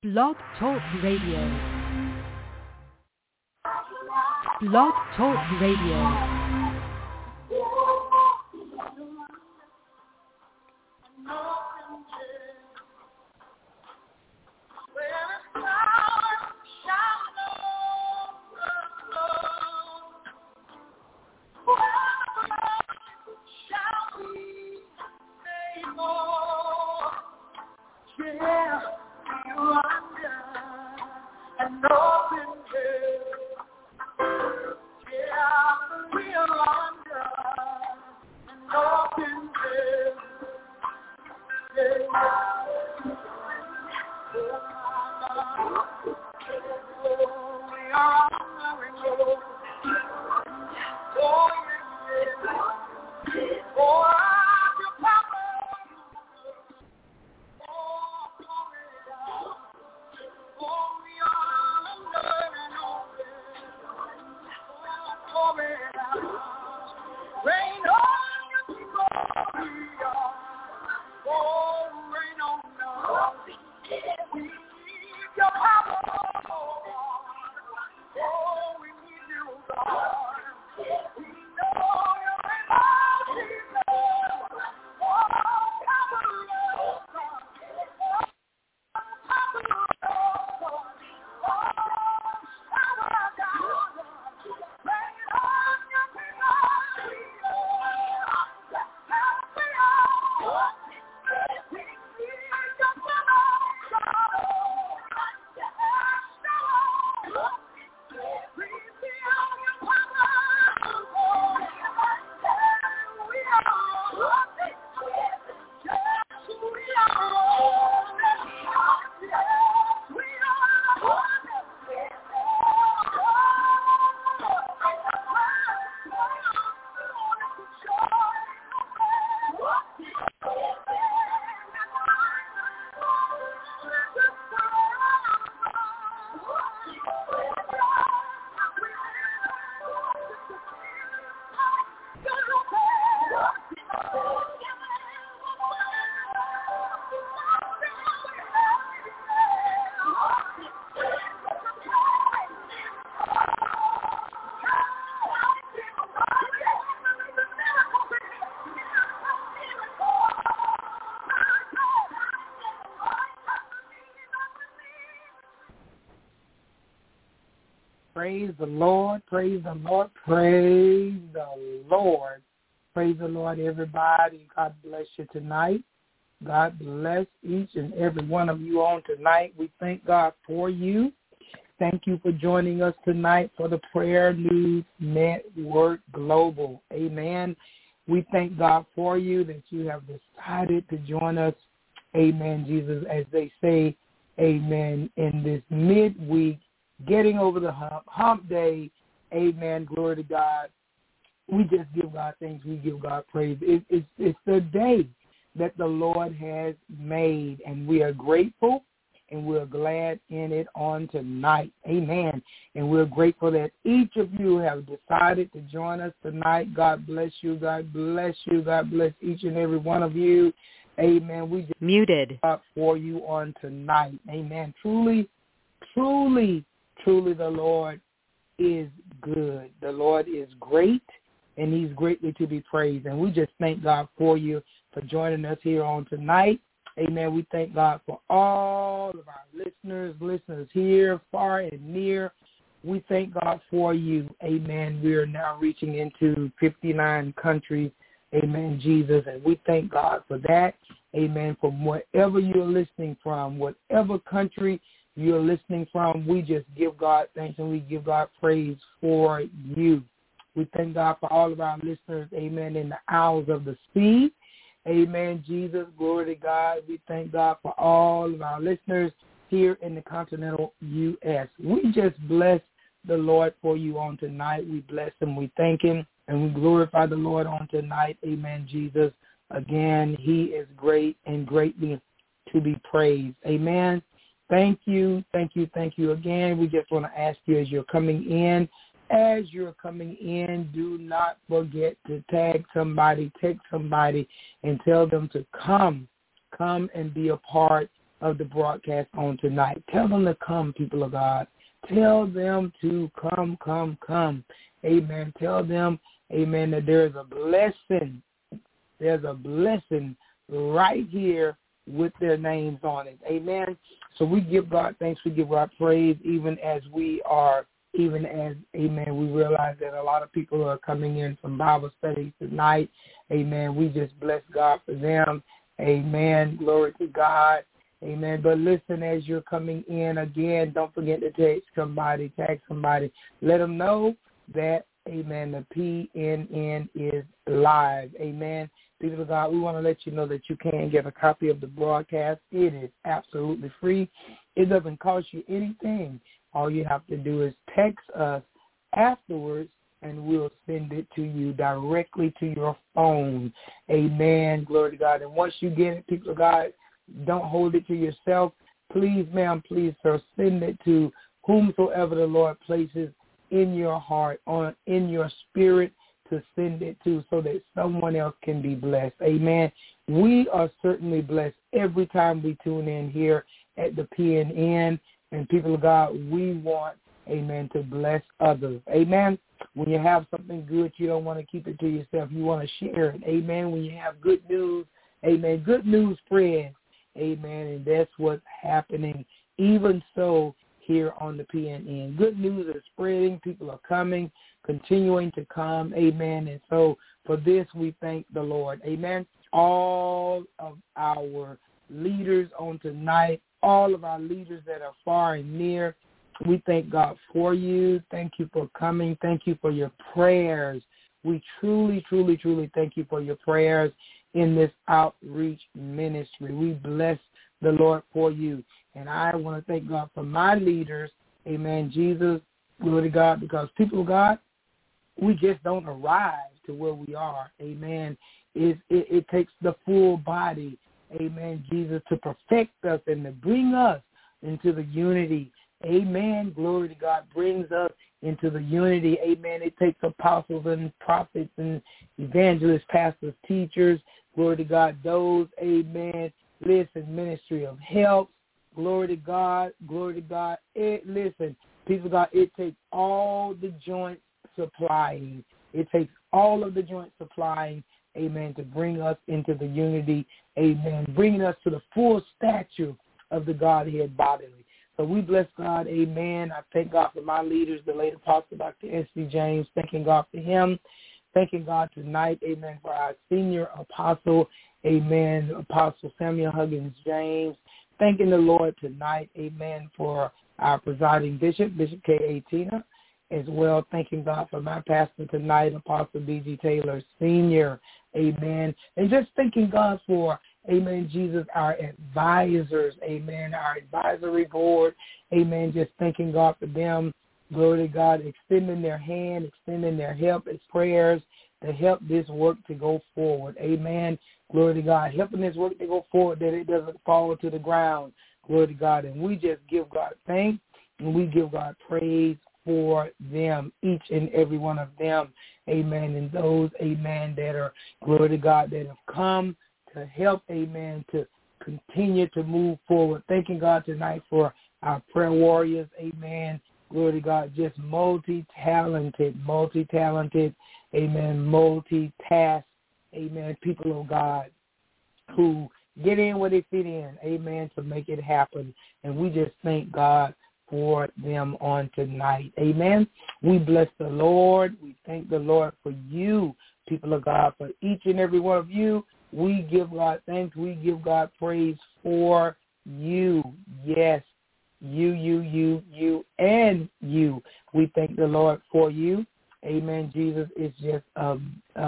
Blog Talk Radio. Blog Talk Radio. Praise the Lord, praise the Lord, praise the Lord. Praise the Lord, everybody. God bless you tonight. God bless each and every one of you on tonight. We thank God for you. Thank you for joining us tonight for the Prayer News Network Global. Amen. We thank God for you that you have decided to join us. Amen, Jesus, as they say, amen, in this midweek. Getting over the hump day, amen, glory to God. We just give God thanks. We give God praise. It's the day that the Lord has made, and we are grateful, and we're glad in it on tonight. Amen. And we're grateful that each of you have decided to join us tonight. God bless you. God bless you. God bless each and every one of you. Amen. We just muted for you on tonight. Amen. Truly, the Lord is good. The Lord is great, and he's greatly to be praised. And we just thank God for you for joining us here on tonight. Amen. We thank God for all of our listeners here, far and near. We thank God for you. Amen. We are now reaching into 59 countries. Amen, Jesus. And we thank God for that. Amen. From wherever you're listening from, whatever country you're listening from, we just give God thanks and we give God praise for you. We thank God for all of our listeners, amen, in the Isles of the Sea. Amen, Jesus, glory to God. We thank God for all of our listeners here in the continental U.S. We just bless the Lord for you on tonight. We bless him, we thank him, and we glorify the Lord on tonight. Amen, Jesus. Again, he is great and greatly to be praised. Amen. Thank you again. We just want to ask you as you're coming in, do not forget to tag somebody, text somebody, and tell them to come and be a part, of the broadcast on tonight. Tell them to come, people of God. Tell them to come. Amen. Tell them, amen, that there is a blessing. There's a blessing right here with their names on it. Amen. So we give God thanks. We give God praise, even as, amen, we realize that a lot of people are coming in from Bible studies tonight. Amen. We just bless God for them. Amen. Glory to God. Amen. But listen, as you're coming in, again, don't forget to tag somebody. Let them know that, amen, the PNN is live. Amen. People of God, we want to let you know that you can get a copy of the broadcast. It is absolutely free. It doesn't cost you anything. All you have to do is text us afterwards, and we'll send it to you directly to your phone. Amen. Glory to God. And once you get it, people of God, don't hold it to yourself. Please, ma'am, please, sir, send it to whomsoever the Lord places in your heart, in your spirit, to send it to, so that someone else can be blessed. Amen. We are certainly blessed every time we tune in here at the PNN. And people of God, we want, amen, to bless others. Amen. When you have something good, you don't want to keep it to yourself. You want to share it. Amen. When you have good news, amen, good news spreads. Amen. And that's what's happening. Even so, here on the PNN. Good news is spreading. People are coming, continuing to come. Amen. And so for this, we thank the Lord. Amen. All of our leaders on tonight, all of our leaders that are far and near, we thank God for you. Thank you for coming. Thank you for your prayers. We truly, truly, truly thank you for your prayers in this outreach ministry. We bless the Lord for you. And I want to thank God for my leaders. Amen. Jesus, glory to God, because people of God, we just don't arrive to where we are. Amen. It takes the full body, amen, Jesus, to perfect us and to bring us into the unity. Amen. Glory to God, brings us into the unity. Amen. It takes apostles and prophets and evangelists, pastors, teachers. Glory to God, those, amen, listen, ministry of help. Glory to God. Glory to God. Listen, people of God, it takes all the joints supplying. It takes all of the joints supplying, amen, to bring us into the unity, amen, bringing us to the full stature of the Godhead bodily. So we bless God, amen. I thank God for my leaders, the late Apostle Dr. S.C. James, thanking God for him. Thanking God tonight, amen, for our senior apostle, amen, Apostle Samuel Huggins James. Thanking the Lord tonight, amen, for our presiding bishop, Bishop K.A. Tina, as well. Thanking God for my pastor tonight, Apostle B.G. Taylor Sr., amen. And just thanking God for, amen, Jesus, our advisors, amen, our advisory board, amen, just thanking God for them. Glory to God, extending their hand, extending their help, as prayers to help this work to go forward. Amen. Glory to God, helping this work to go forward, that it doesn't fall to the ground. Glory to God. And we just give God thanks and we give God praise for them, each and every one of them. Amen. And those, amen, that are, glory to God, that have come to help, amen, to continue to move forward. Thanking God tonight for our prayer warriors. Amen. Glory to God, just multi-talented, amen, multitask, amen, people of God who get in where they fit in, amen, to make it happen. And we just thank God for them on tonight, amen. We bless the Lord. We thank the Lord for you, people of God, for each and every one of you. We give God thanks. We give God praise for you. Yes. You, and you. We thank the Lord for you. Amen. Jesus is just a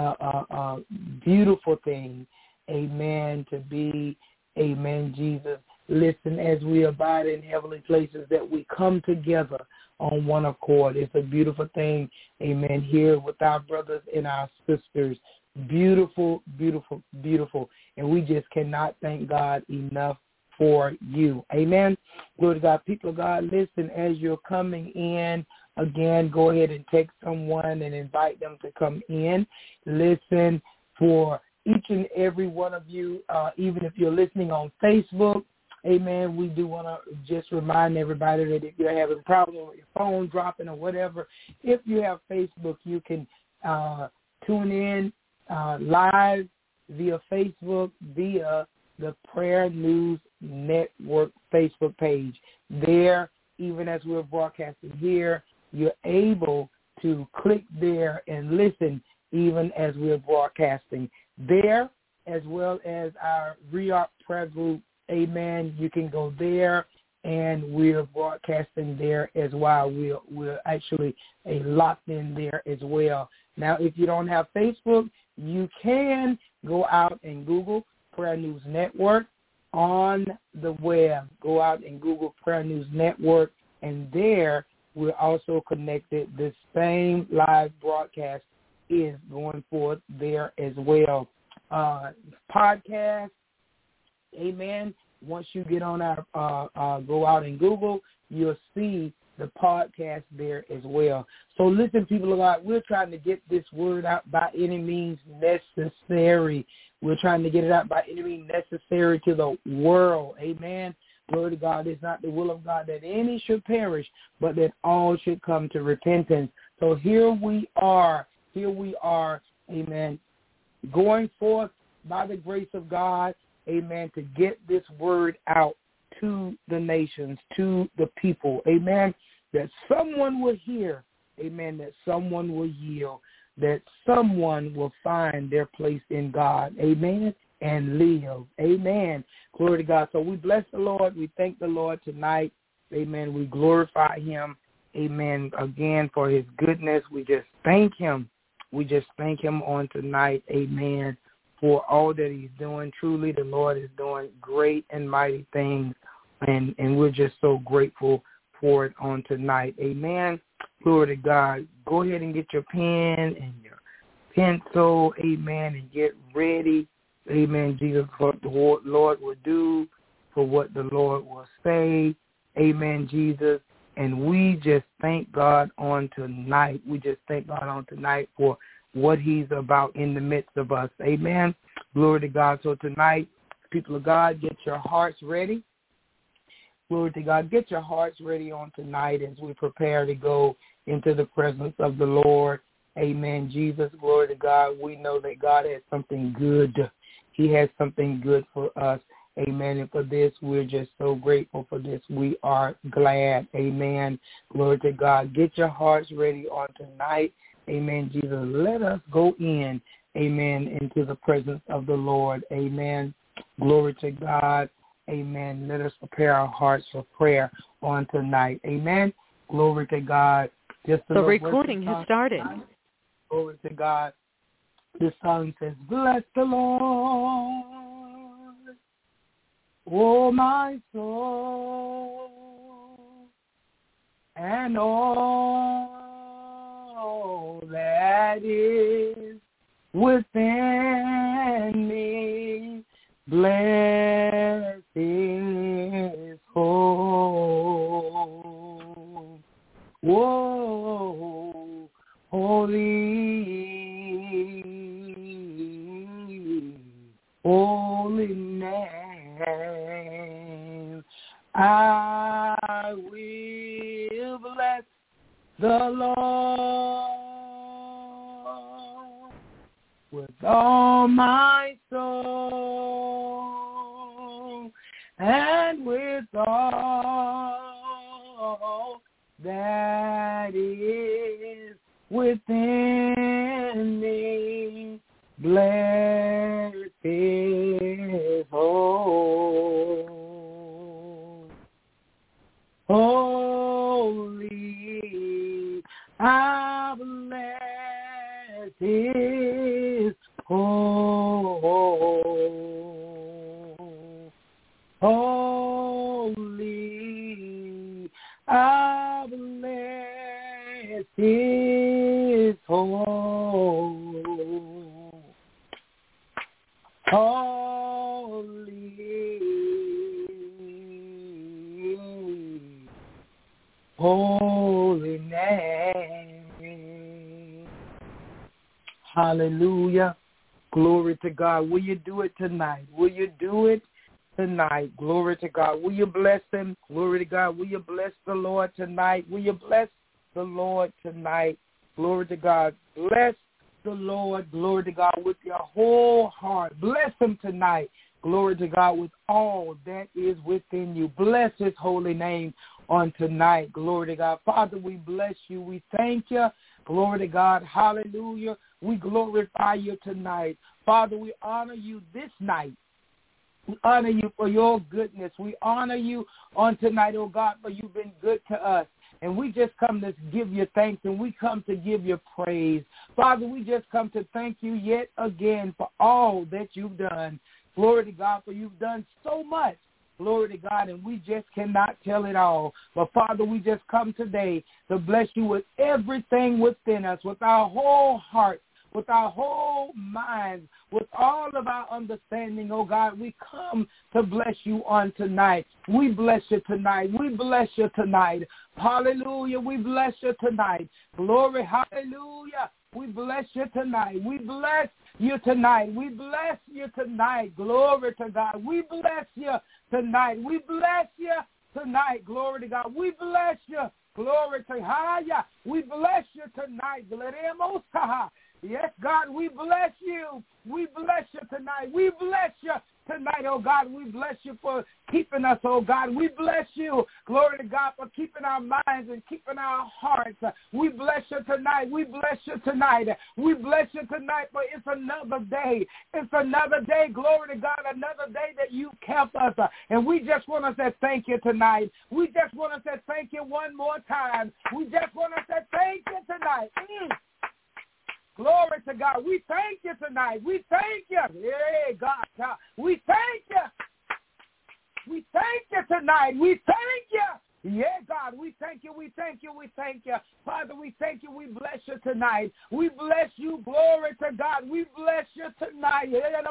beautiful thing. Amen. To be, amen, Jesus. Listen, as we abide in heavenly places, that we come together on one accord. It's a beautiful thing. Amen. Here with our brothers and our sisters. Beautiful, beautiful, beautiful. And we just cannot thank God enough for you. Amen. Glory to God. People of God, listen, as you're coming in, again, go ahead and text someone and invite them to come in. Listen, for each and every one of you, even if you're listening on Facebook, amen, we do want to just remind everybody that if you're having problems with your phone dropping or whatever, if you have Facebook, you can tune in live via Facebook, via the Prayer News Network Facebook page. There, even as we're broadcasting here, you're able to click there and listen even as we're broadcasting there, as well as our Rearc Prayer Group. Amen. You can go there, and we're broadcasting there as well. We're actually locked in there as well. Now, if you don't have Facebook, you can go out and Google Prayer News Network on the web. Go out and Google Prayer News Network, and there we're also connected. The same live broadcast is going forth there as well. Podcast, amen. Once you get on our go out and Google, you'll see the podcast there as well. So listen, people of God, we're trying to get this word out by any means necessary. We're trying to get it out by any means necessary to the world. Amen. Glory to God. It's not the will of God that any should perish, but that all should come to repentance. So here we are, amen, going forth by the grace of God, amen, to get this word out to the nations, to the people, amen, that someone will hear, amen, that someone will yield, that someone will find their place in God, amen, and live, amen. Glory to God. So we bless the Lord. We thank the Lord tonight, amen. We glorify him, amen, again for his goodness. We just thank him. We just thank him on tonight, amen, for all that he's doing. Truly, the Lord is doing great and mighty things, and we're just so grateful for it on tonight. Amen. Glory to God. Go ahead and get your pen and your pencil, amen, and get ready, amen, Jesus, for what the Lord will do, for what the Lord will say, amen, Jesus. And we just thank God on tonight. We just thank God on tonight for what he's about in the midst of us. Amen. Glory to God. So tonight, people of God, get your hearts ready. Glory to God. Get your hearts ready on tonight as we prepare to go into the presence of the Lord. Amen. Jesus, glory to God. We know that God has something good. He has something good for us. Amen. And for this, we're just so grateful for this. We are glad. Amen. Glory to God. Get your hearts ready on tonight. Amen, Jesus. Let us go in, amen, into the presence of the Lord. Amen. Glory to God. Amen. Let us prepare our hearts for prayer on tonight. Amen. Glory to God. The recording has started. Glory to God. The song says, bless the Lord, oh my soul, and all that is within me, bless his holy name. I will bless the Lord with all my soul and with all that is within me, bless his holy. I bless his holy. I bless his holy name. Hallelujah. Glory to God. Will you do it tonight? Will you do it? tonight. Glory to God. Will you bless him? Glory to God. Will you bless the Lord tonight? Will you bless the Lord tonight? Glory to God. Bless the Lord. Glory to God with your whole heart. Bless him tonight. Glory to God with all that is within you. Bless his holy name on tonight. Glory to God. Father, we bless you. We thank you. Glory to God. Hallelujah. We glorify you tonight. Father, we honor you this night. We honor you for your goodness. We honor you on tonight, oh God, for you've been good to us. And we just come to give you thanks, and we come to give you praise. Father, we just come to thank you yet again for all that you've done. Glory to God, for you've done so much. Glory to God, and we just cannot tell it all. But, Father, we just come today to bless you with everything within us, with our whole heart, with our whole mind, with all of our understanding, oh God. We come to bless you on tonight. We bless you tonight. We bless you tonight. Hallelujah. We bless you tonight. Glory. Hallelujah. We bless you tonight. We bless you tonight. We bless you tonight. Glory to God. We bless you tonight. We bless you tonight. Glory to God. We bless you. Glory to Haya. We bless you tonight. Yes, God, we bless you. We bless you tonight. We bless you tonight, oh God. We bless you for keeping us, oh God. We bless you, glory to God, for keeping our minds and keeping our hearts. We bless you tonight. We bless you tonight. We bless you tonight, for it's another day. It's another day, glory to God, another day that you kept us. And we just want to say thank you tonight. We just want to say thank you one more time. We just want to say thank you tonight. Glory to God. We thank you tonight. We thank you. Yeah, God. We thank you. We thank you tonight. We thank you. Yeah, God, we thank you, we thank you, we thank you. Father, we thank you, we bless you tonight. We bless you, glory to God. We bless you tonight.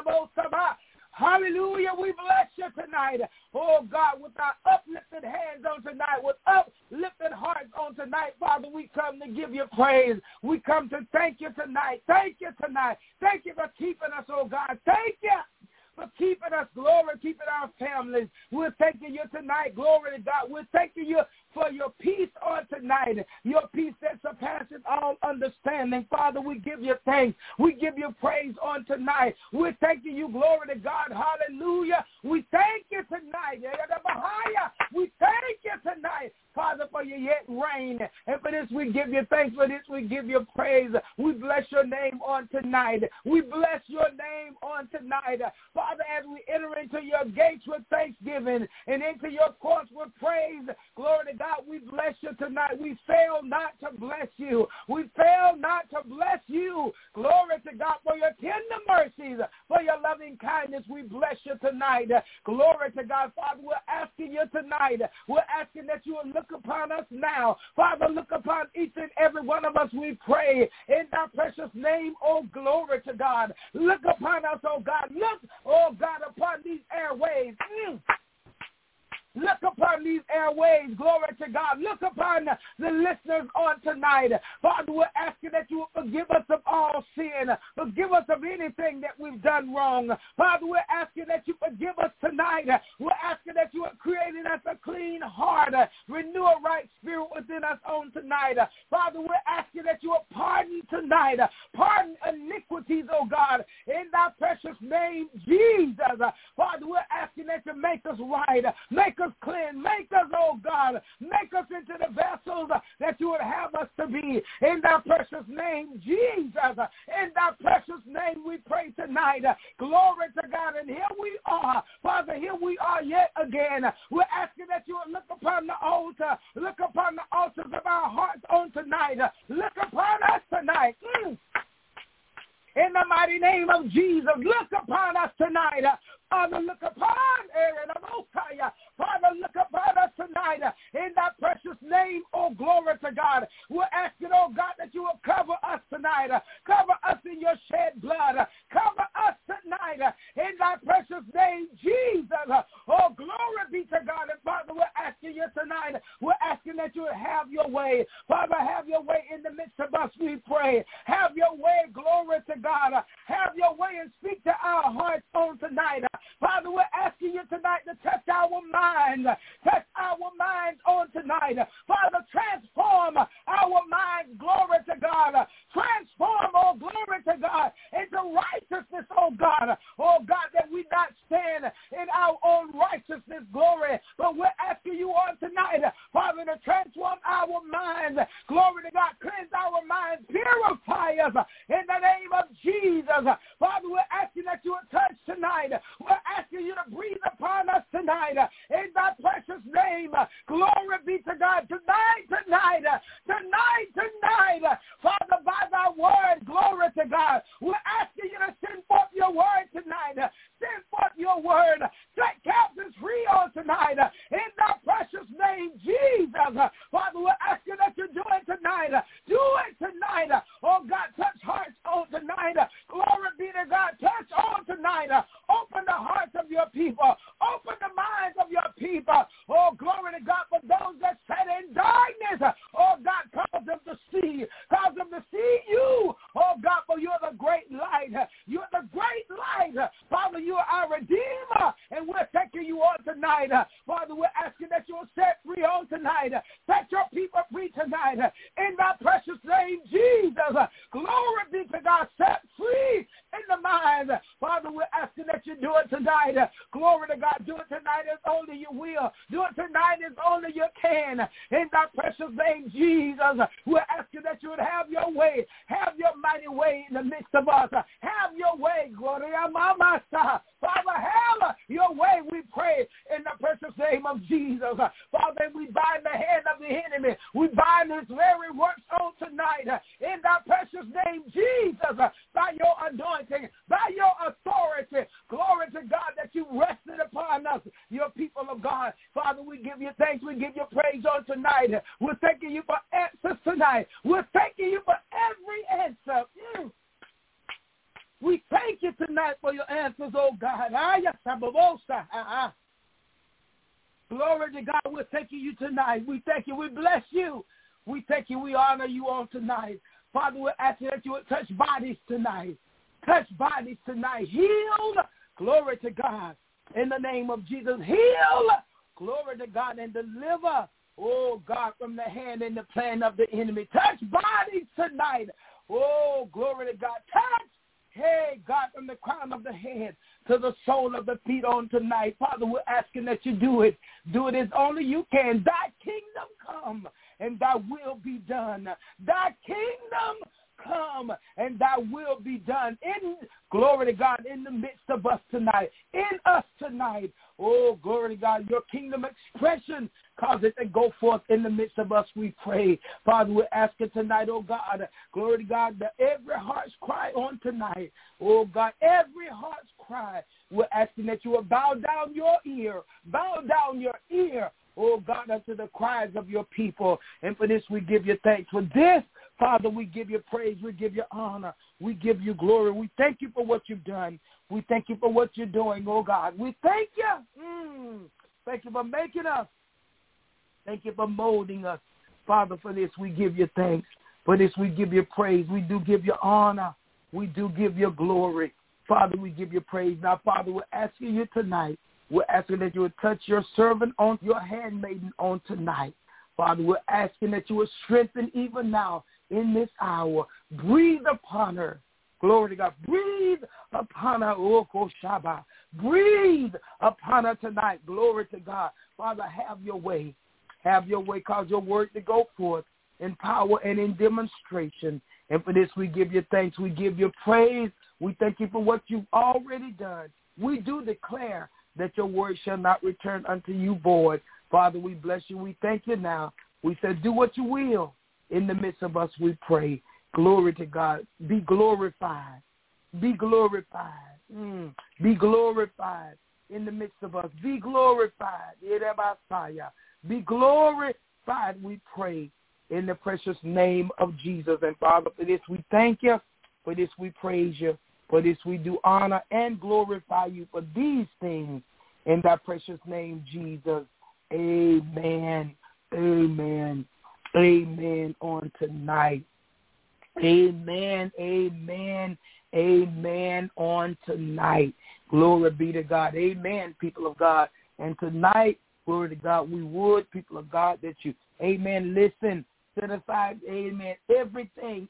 Hallelujah, we bless you tonight. Oh, God, with our uplifted hands on tonight, with uplifted hearts on tonight, Father, we come to give you praise. We come to thank you tonight. Thank you tonight. Thank you for keeping us, oh, God. Thank you for keeping us, glory, keeping our families. We're thanking you tonight, glory to God. We're thanking you for your peace on tonight, your peace that surpasses all understanding. Father, we give you thanks. We give you praise on tonight. We're thanking you, glory to God. Hallelujah. We thank you tonight. We thank you tonight, Father, for your yet reign. And for this, we give you thanks. For this, we give you praise. We bless your name on tonight. We bless your name on tonight. Father, as we enter into your gates with thanksgiving and into your courts with praise, glory to God, we bless you tonight. We fail not to bless you. We fail not to bless you. Glory to God for your tender mercies, for your loving kindness. We bless you tonight. Glory to God. Father, we're asking you tonight. We're asking that you will look upon us now. Father, look upon each and every one of us, we pray. In thy precious name, oh, glory to God. Look upon us, oh God. Look, oh God, upon these airwaves. Look upon these airways, glory to God. Look upon the listeners on tonight. Father, we're asking that you will forgive us of all sin. Forgive us of anything that we've done wrong. Father, we're asking that you forgive us tonight. We're asking that you have created us a clean heart, renew a right spirit within us on tonight. Father, we're asking that you will pardon tonight. Pardon iniquities, oh God, in thy precious name, Jesus. Father, we're asking that you make us right. Make us clean. Make us, oh God, make us into the vessels that you would have us to be. In thy precious name, Jesus. In thy precious name, we pray tonight. Glory to God. And here we are. Father, here we are yet again. We're asking that you would look upon the altar. Look upon the altars of our hearts on tonight. Look upon us tonight. In the mighty name of Jesus, look upon us tonight. Father, look upon Father, look upon us tonight. In that precious name, oh, glory to God. We're asking, oh God, that you will cover us tonight. Cover us in your shed blood. Cover us tonight. In that precious name, Jesus. Oh, glory be to God. And Father, we're asking you tonight We're asking that you would have your way. Father, have your way in the midst of us, we pray. Have your way, glory to God. Have your way and speak to our hearts on tonight. Father, we're asking you tonight to touch our minds. Touch our minds on tonight. Father, transform our minds, glory to God. Transform, oh, glory to God, into righteousness, oh God. Oh God, that we not stand in our own righteousness, glory, but we're asking you on tonight, Father, to transform our minds. Glory to God, cleanse our minds, purify us in the name of Jesus. Father, we're asking that you would touch tonight. We're asking you to breathe upon us tonight in thy precious name. Glory be to God. Tonight, Father, by thy word, glory to God, we're asking you to send forth your word tonight. Send forth your word. Set captives free on tonight. In thy precious name, Jesus. Father, we're asking that you do it tonight. Do it tonight. Oh, God, touch hearts on tonight. Glory be to God. Touch on tonight. Open the hearts of your people. Open the minds of your people. Oh, glory to God, for those that sat in darkness. Oh, God, cause them to see. Cause them to see you. Oh, God, for you're the great light. You're the great light. Father, you are our Redeemer, and we're taking you on tonight. Father, we're asking that you will set free on tonight. Set your people free tonight. In thy precious name, Jesus. Glory be to God. Set free in the mind. Father, we're asking that you do it tonight. Glory to God. Do it tonight as only you will. Do it tonight as only you can. In thy precious name, Jesus. We're asking that you would have your way. Have your mighty way in the midst of us. Have your way. Gloria Mama. Father, have your way, we pray, in the precious name of Jesus. Father, we bind the hand of the enemy. We bind his very works on tonight. In thy precious name, Jesus, by your anointing, by your authority. Glory to God that you rested upon us, your people of God. Father, we give you thanks. We give you praise on tonight. We're thanking you for answers tonight. We're thanking you for every answer. We thank you tonight for your answers, oh God. Glory to God, we're thanking you tonight. We thank you. We bless you. We thank you. We honor you on tonight. Father, we're asking that you would touch bodies tonight. Touch bodies tonight. Heal. Glory to God. In the name of Jesus, heal. Glory to God, and deliver, oh God, from the hand and the plan of the enemy. Touch bodies tonight. Oh, glory to God. Touch. Hey, God, from the crown of the head to the sole of the feet on tonight. Father, we're asking that you do it. Do it as only you can. Thy kingdom come and thy will be done. Thy kingdom come and thy will be done. In glory to God, in the midst of us tonight. In us tonight. Oh, glory to God, your kingdom expression, cause it to go forth in the midst of us, we pray. Father, we're asking tonight, oh God, glory to God, that every heart's cry on tonight, oh God, every heart's cry, we're asking that you will bow down your ear, oh God, unto the cries of your people. And for this, we give you thanks. For this, Father, we give you praise. We give you honor. We give you glory. We thank you for what you've done. We thank you for what you're doing, oh God. We thank you. Thank you for making us. Thank you for molding us. Father, for this, we give you thanks. For this, we give you praise. We do give you honor. We do give you glory. Father, we give you praise. Now, Father, we're asking you tonight. We're asking that you would touch your servant on your handmaiden on tonight. Father, we're asking that you would strengthen even now in this hour. Breathe upon her. Glory to God. Breathe upon her. Breathe upon her tonight. Glory to God. Father, have your way. Have your way. Cause your word to go forth in power and in demonstration. And for this, we give you thanks. We give you praise. We thank you for what you've already done. We do declare that your word shall not return unto you void. Father, we bless you. We thank you now. We said, do what you will. In the midst of us, we pray. Glory to God. Be glorified. Be glorified. Be glorified in the midst of us. Be glorified. Be glorified, we pray, in the precious name of Jesus. And Father, for this we thank you. For this we praise you. For this we do honor and glorify you for these things in thy precious name, Jesus. Amen. Amen. Amen on tonight. Amen. Amen. Amen on tonight. Glory be to God. Amen, people of God. And tonight, glory to God, we would, people of God, that you, amen, listen, set aside, amen, everything,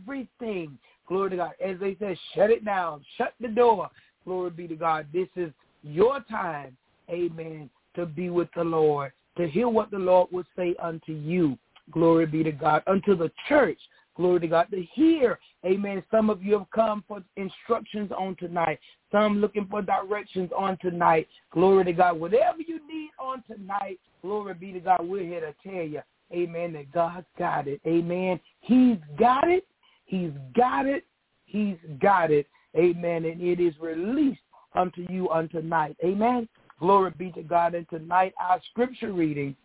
glory to God. As they say, shut it down, shut the door. Glory be to God. This is your time, amen, to be with the Lord, to hear what the Lord would say unto you. Glory be to God. Unto the church. Glory to God. To hear, amen. Some of you have come for instructions on tonight. Some looking for directions on tonight. Glory to God. Whatever you need on tonight, glory be to God. We're here to tell you, amen, that God's got it. Amen. He's got it. He's got it. He's got it. Amen. And it is released unto you on tonight. Amen. Glory be to God. And tonight our scripture reading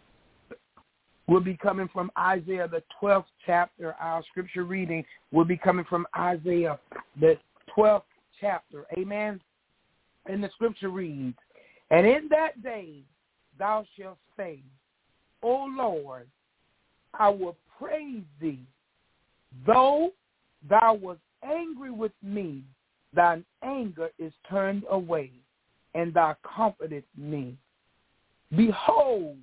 will be coming from Isaiah, the 12th chapter. Our scripture reading will be coming from Isaiah, the 12th chapter. Amen. And the scripture reads, and in that day thou shalt say, O Lord, I will praise thee. Though thou wast angry with me, thine anger is turned away, and thou comfortest me. Behold,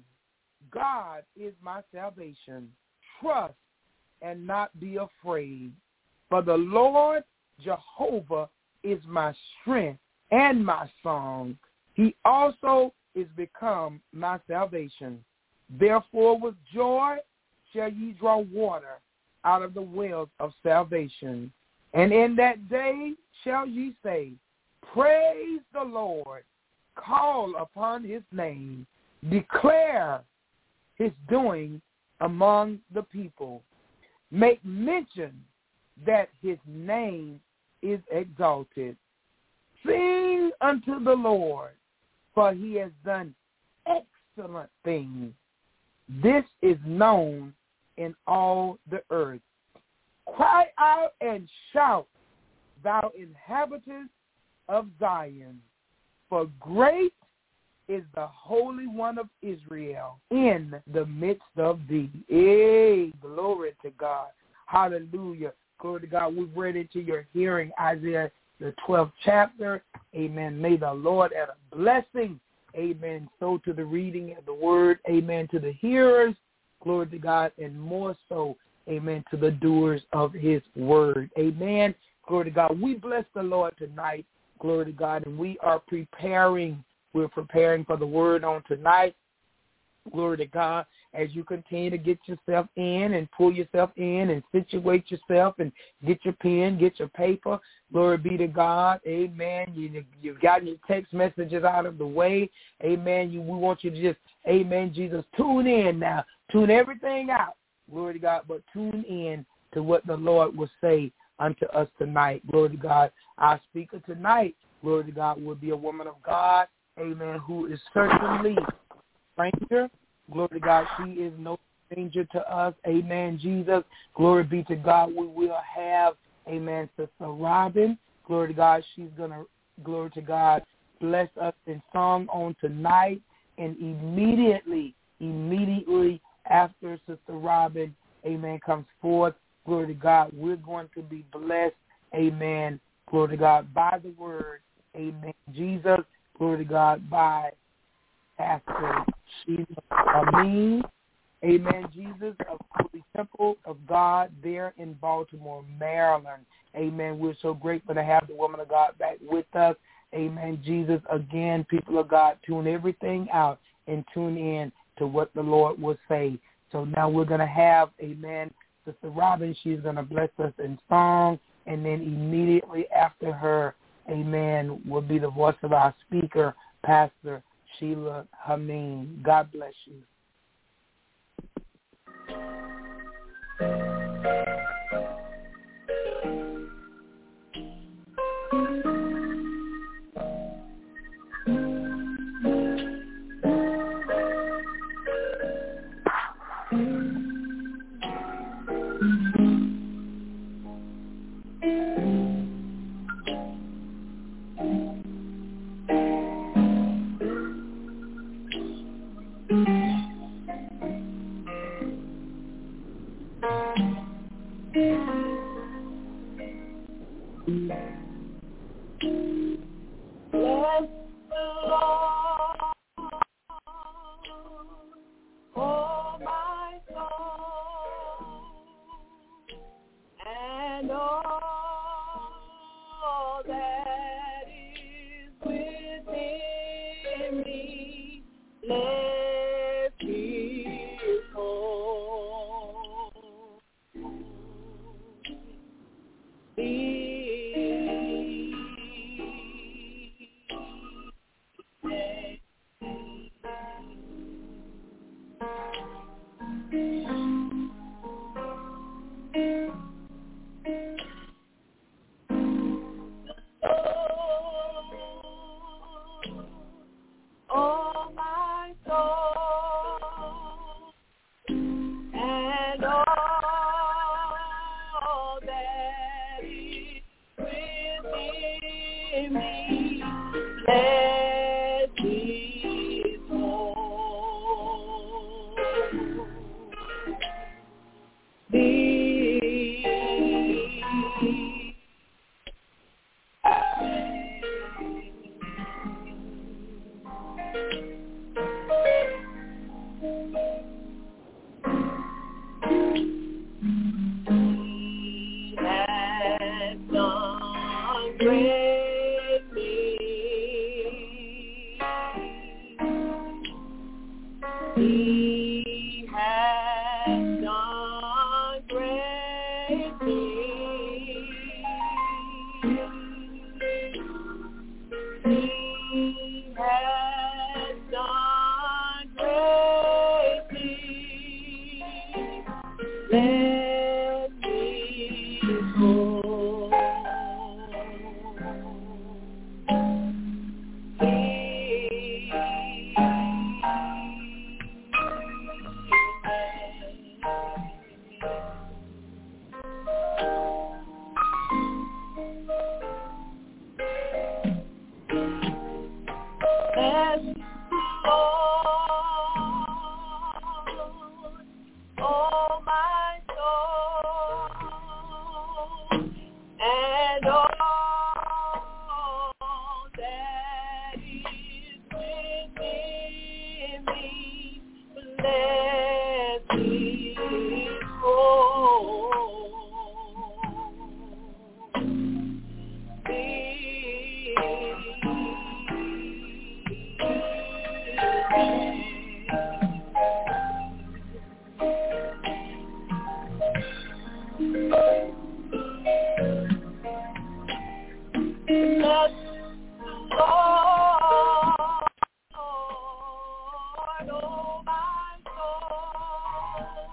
God is my salvation. Trust and not be afraid. For the Lord Jehovah is my strength and my song. He also is become my salvation. Therefore with joy shall ye draw water out of the wells of salvation. And in that day shall ye say, praise the Lord. Call upon his name. Declare his doing among the people. Make mention that his name is exalted. Sing unto the Lord, for he has done excellent things. This is known in all the earth. Cry out and shout, thou inhabitants of Zion, for great is the Holy One of Israel in the midst of thee. Hey, glory to God. Hallelujah. Glory to God. We've read into your hearing Isaiah, the 12th chapter. Amen. May the Lord add a blessing. Amen. So to the reading of the word. Amen. To the hearers. Glory to God. And more so, amen, to the doers of his word. Amen. Glory to God. We bless the Lord tonight. Glory to God. And we are preparing. We're preparing for the word on tonight. Glory to God. As you continue to get yourself in and pull yourself in and situate yourself and get your pen, get your paper. Glory be to God. Amen. You've gotten your text messages out of the way. Amen. We want you to just, amen, Jesus, tune in now. Tune everything out. Glory to God. But tune in to what the Lord will say unto us tonight. Glory to God. Our speaker tonight, glory to God, will be a woman of God. Amen. Who is certainly stranger. Glory to God. She is no stranger to us. Amen. Jesus. Glory be to God. We will have, amen, Sister Robin. Glory to God. She's going to, glory to God, bless us in song on tonight. And immediately after Sister Robin, amen, comes forth, glory to God, we're going to be blessed, amen, glory to God, by the word, amen, Jesus. Glory to God, by Pastor Sheila Amin, amen, Jesus, of Holy Temple of God there in Baltimore, Maryland. Amen. We're so grateful to have the woman of God back with us. Amen, Jesus. Again, people of God, tune everything out and tune in to what the Lord will say. So now we're going to have, amen, Sister Robin. She's going to bless us in song, and then immediately after her, amen, will be the voice of our speaker, Pastor Sheila Amin. God bless you. Bless the Lord, oh my soul, and all that is within me. Bless His holy oh my soul, and all that is within me, bless His He has done great things. He has done great things. Let me go. Oh my soul, and all that is within me, bless His Bless the Lord, oh my soul,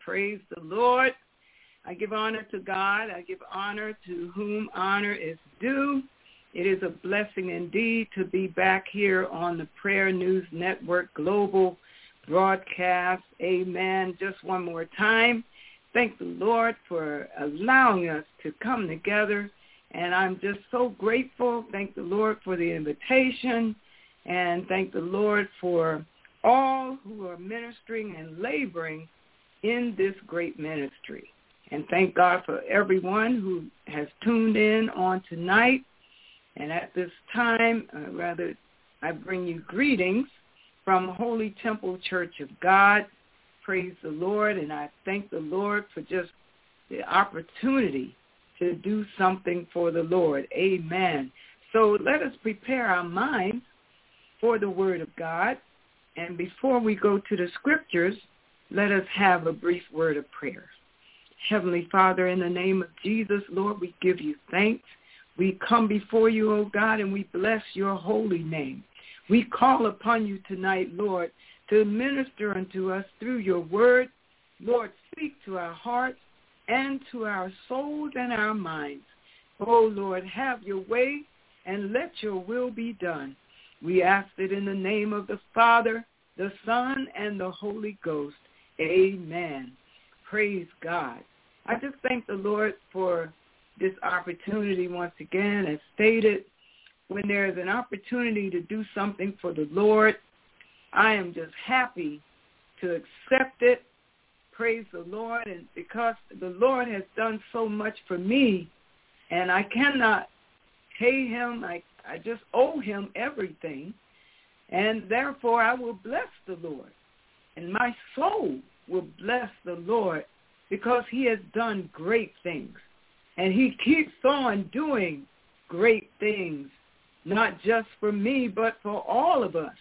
Praise the Lord. I give honor to God. I give honor to whom honor is due. It is a blessing indeed to be back here on the Prayer News Network Global broadcast. Amen. Just one more time. Thank the Lord for allowing us to come together. And I'm just so grateful. Thank the Lord for the invitation. And thank the Lord for all who are ministering and laboring in this great ministry. And thank God for everyone who has tuned in on tonight. And at this time, I bring you greetings from Holy Temple Church of God. Praise the Lord. And I thank the Lord for just the opportunity to do something for the Lord. Amen. So let us prepare our minds for the Word of God. And before we go to the scriptures, let us have a brief word of prayer. Heavenly Father, in the name of Jesus, Lord, we give you thanks. We come before you, O God, and we bless your holy name. We call upon you tonight, Lord, to minister unto us through your word. Lord, speak to our hearts and to our souls and our minds. Oh, Lord, have your way and let your will be done. We ask it in the name of the Father, the Son, and the Holy Ghost. Amen. Praise God. I just thank the Lord for this opportunity once again. As stated, when there is an opportunity to do something for the Lord, I am just happy to accept it. Praise the Lord. And because the Lord has done so much for me, and I cannot pay him, I just owe him everything. And therefore, I will bless the Lord. And my soul will bless the Lord because he has done great things. And he keeps on doing great things, not just for me, but for all of us.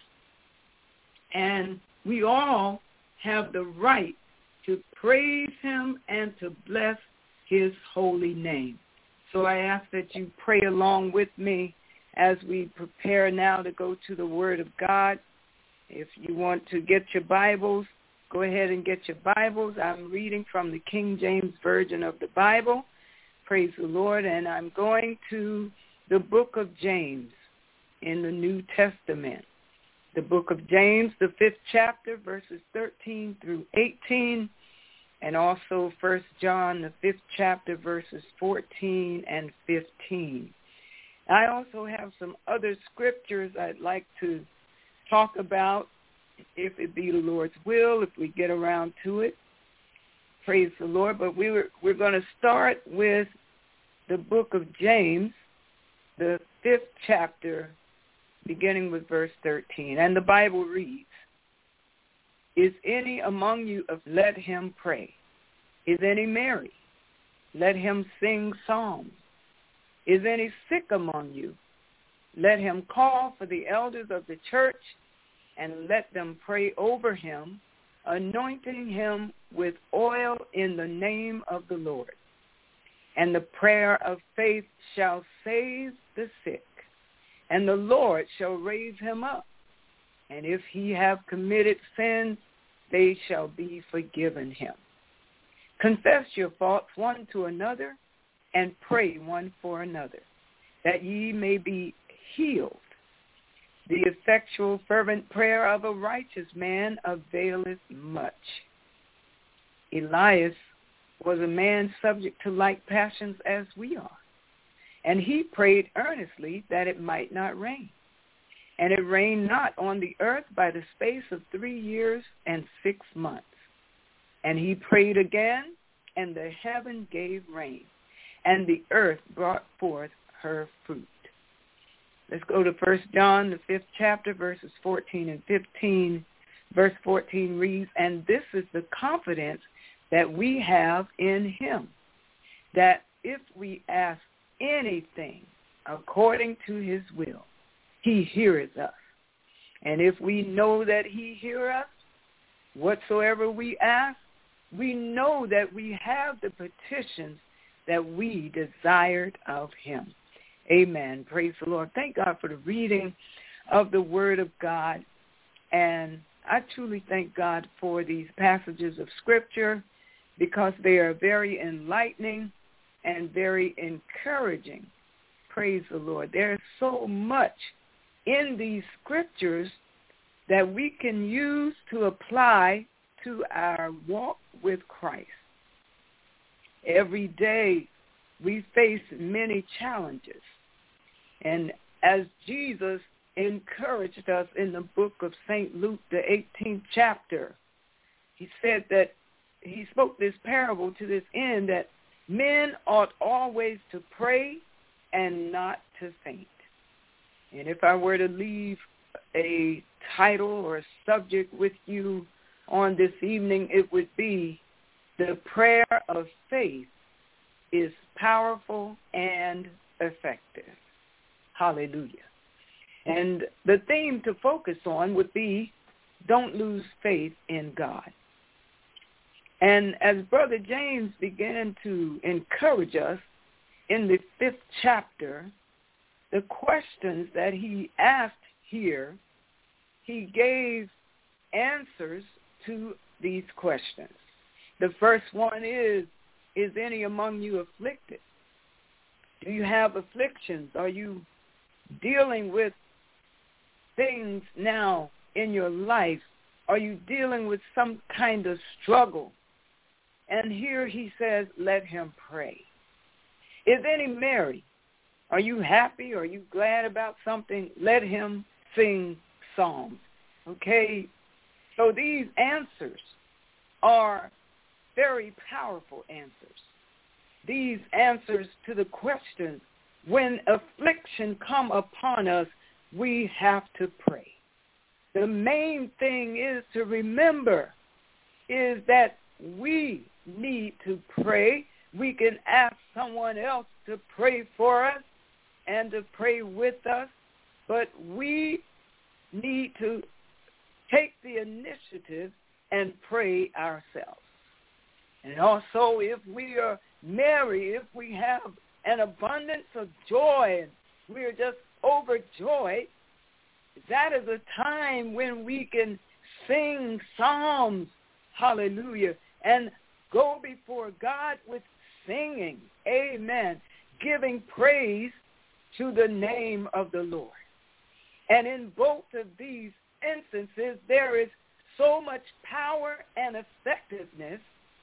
And we all have the right to praise him and to bless his holy name. So I ask that you pray along with me as we prepare now to go to the Word of God. If you want to get your Bibles, go ahead and get your Bibles. I'm reading from the King James Version of the Bible. Praise the Lord. And I'm going to the book of James in the New Testament. The book of James, the 5th chapter, verses 13 through 18, and also 1 John, the 5th chapter, verses 14 and 15. I also have some other scriptures I'd like to talk about, if it be the Lord's will, if we get around to it. Praise the Lord. But we're going to start with the book of James, the 5th chapter, beginning with verse 13. And the Bible reads, "Is any among you, let him pray. Is any merry? Let him sing psalms. Is any sick among you? Let him call for the elders of the church and let them pray over him, anointing him with oil in the name of the Lord. And the prayer of faith shall save the sick, and the Lord shall raise him up. And if he have committed sins, they shall be forgiven him. Confess your faults one to another, and pray one for another, that ye may be healed. The effectual fervent prayer of a righteous man availeth much." Elias was a man subject to like passions as we are, and he prayed earnestly that it might not rain. And it rained not on the earth by the space of 3 years and 6 months. And he prayed again, and the heaven gave rain, and the earth brought forth her fruit. Let's go to 1 John, the 5th chapter, verses 14 and 15. Verse 14 reads, "And this is the confidence that we have in him, that if we ask anything according to his will, he heareth us. And if we know that he heareth us, whatsoever we ask, we know that we have the petitions that we desired of him." Amen. Praise the Lord. Thank God for the reading of the Word of God. And I truly thank God for these passages of Scripture because they are very enlightening and very encouraging. Praise the Lord. There's so much in these scriptures that we can use to apply to our walk with Christ. Every day we face many challenges. And as Jesus encouraged us in the book of St. Luke, the 18th chapter, he said that he spoke this parable to this end, that men ought always to pray and not to faint. And if I were to leave a title or a subject with you on this evening, it would be the prayer of faith is powerful and effective. Hallelujah. And the theme to focus on would be don't lose faith in God. And as Brother James began to encourage us in the 5th chapter, the questions that he asked here, he gave answers to these questions. The first one is any among you afflicted? Do you have afflictions? Are you dealing with things now in your life? Are you dealing with some kind of struggle? And here he says, let him pray. Is any merry? Are you happy? Are you glad about something? Let him sing psalms. Okay? So these answers are very powerful answers. These answers to the questions, when affliction come upon us, we have to pray. The main thing is to remember is that we need to pray. We can ask someone else to pray for us and to pray with us, but we need to take the initiative and pray ourselves. And also, if we are merry, if we have an abundance of joy and we are just overjoyed, that is a time when we can sing psalms, hallelujah, and go before God with singing, amen, giving praise to the name of the Lord. And in both of these instances, there is so much power and effectiveness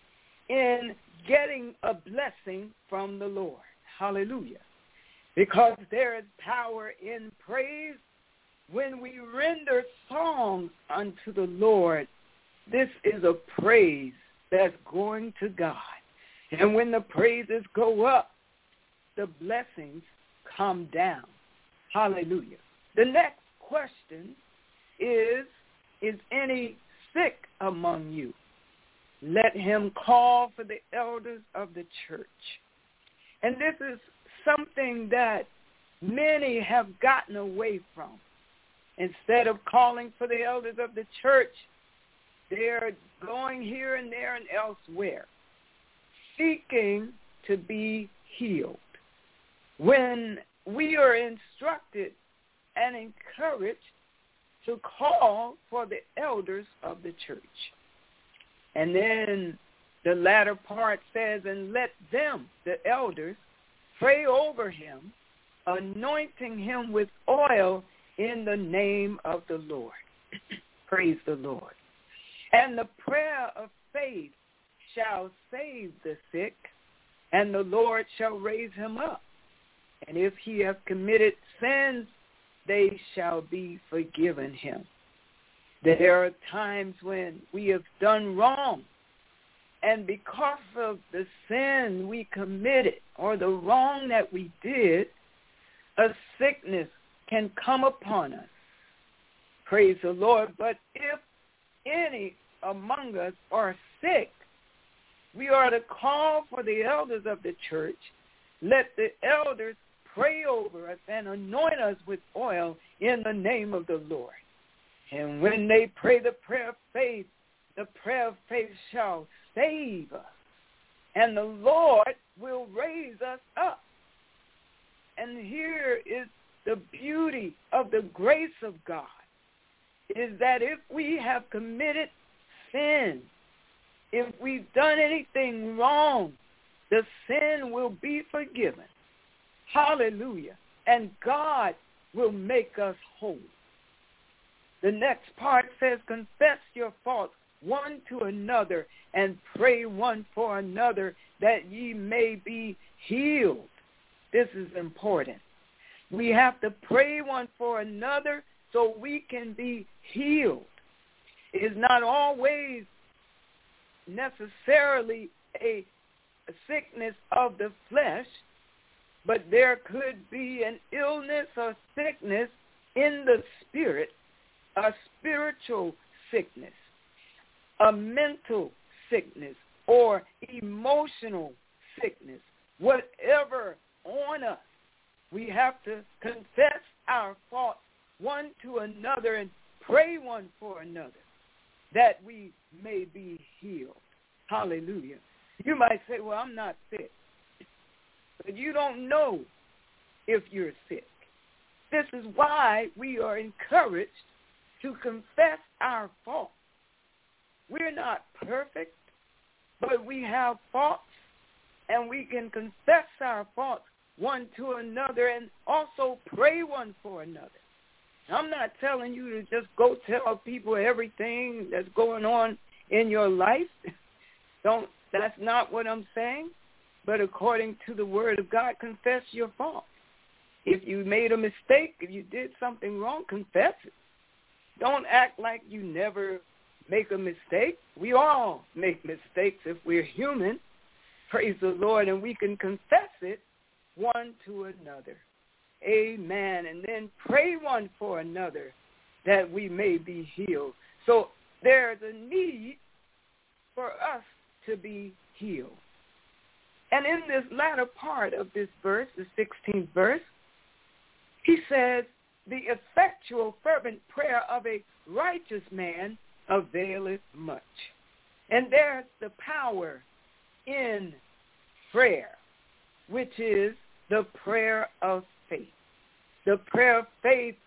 in getting a blessing from the Lord. Hallelujah. Because there is power in praise when we render songs unto the Lord. This is a praise that's going to God. And when the praises go up, the blessings come down. Hallelujah. The next question is any sick among you? Let him call for the elders of the church. And this is something that many have gotten away from. Instead of calling for the elders of the church, they're going here and there and elsewhere, seeking to be healed. When we are instructed and encouraged to call for the elders of the church. And then the latter part says, and let them, the elders, pray over him, anointing him with oil in the name of the Lord. Praise the Lord. And the prayer of faith shall save the sick, and the Lord shall raise him up. And if he have committed sins, they shall be forgiven him. There are times when we have done wrong, and because of the sin we committed or the wrong that we did, a sickness can come upon us. Praise the Lord. But if any among us are sick, we are to call for the elders of the church. Let the elders pray over us and anoint us with oil in the name of the Lord. And when they pray the prayer of faith shall save us. And the Lord will raise us up. And here is the beauty of the grace of God, is that if we have committed sin, if we've done anything wrong, the sin will be forgiven. Hallelujah. And God will make us whole. The next part says, confess your faults one to another and pray one for another that ye may be healed. This is important. We have to pray one for another so we can be healed. It is not always necessarily a sickness of the flesh, but there could be an illness or sickness in the spirit, a spiritual sickness, a mental sickness, or emotional sickness. Whatever on us, we have to confess our faults one to another and pray one for another that we may be healed. Hallelujah. You might say, well, I'm not sick. But you don't know if you're sick. This is why we are encouraged to confess our faults. We're not perfect, but we have faults, and we can confess our faults one to another and also pray one for another. I'm not telling you to just go tell people everything that's going on in your life. That's not what I'm saying. But according to the word of God, confess your faults. If you made a mistake, if you did something wrong, confess it. Don't act like you never make a mistake. We all make mistakes if we're human. Praise the Lord. And we can confess it one to another. Amen. And then pray one for another that we may be healed. So there's a need for us to be healed. And in this latter part of this verse, the 16th verse, he says, the effectual fervent prayer of a righteous man availeth much. And there's the power in prayer, which is the prayer of faith. The prayer of faith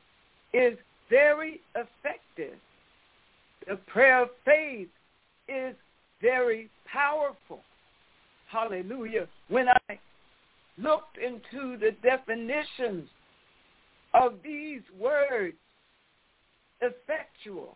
is very effective. The prayer of faith is very powerful. Hallelujah. When I looked into the definitions of these words, effectual,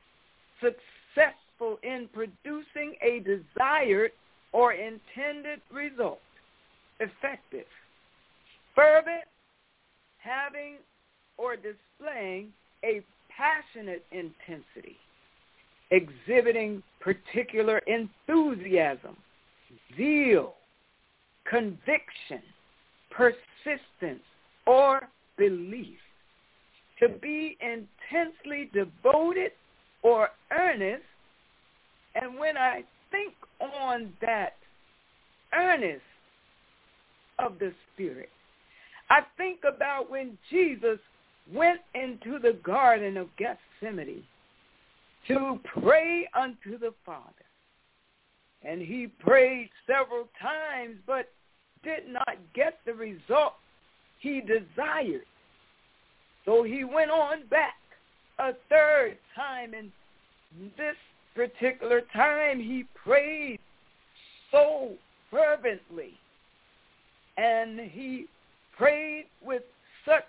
successful in producing a desired or intended result, effective, fervent, having or displaying a passionate intensity, exhibiting particular enthusiasm, zeal, conviction, persistence, or belief, to be intensely devoted or earnest. And when I think on that earnest of the Spirit, I think about when Jesus went into the Garden of Gethsemane to pray unto the Father. And he prayed several times, but did not get the result he desired. So he went on back a third time, and this particular time he prayed so fervently, and he prayed with such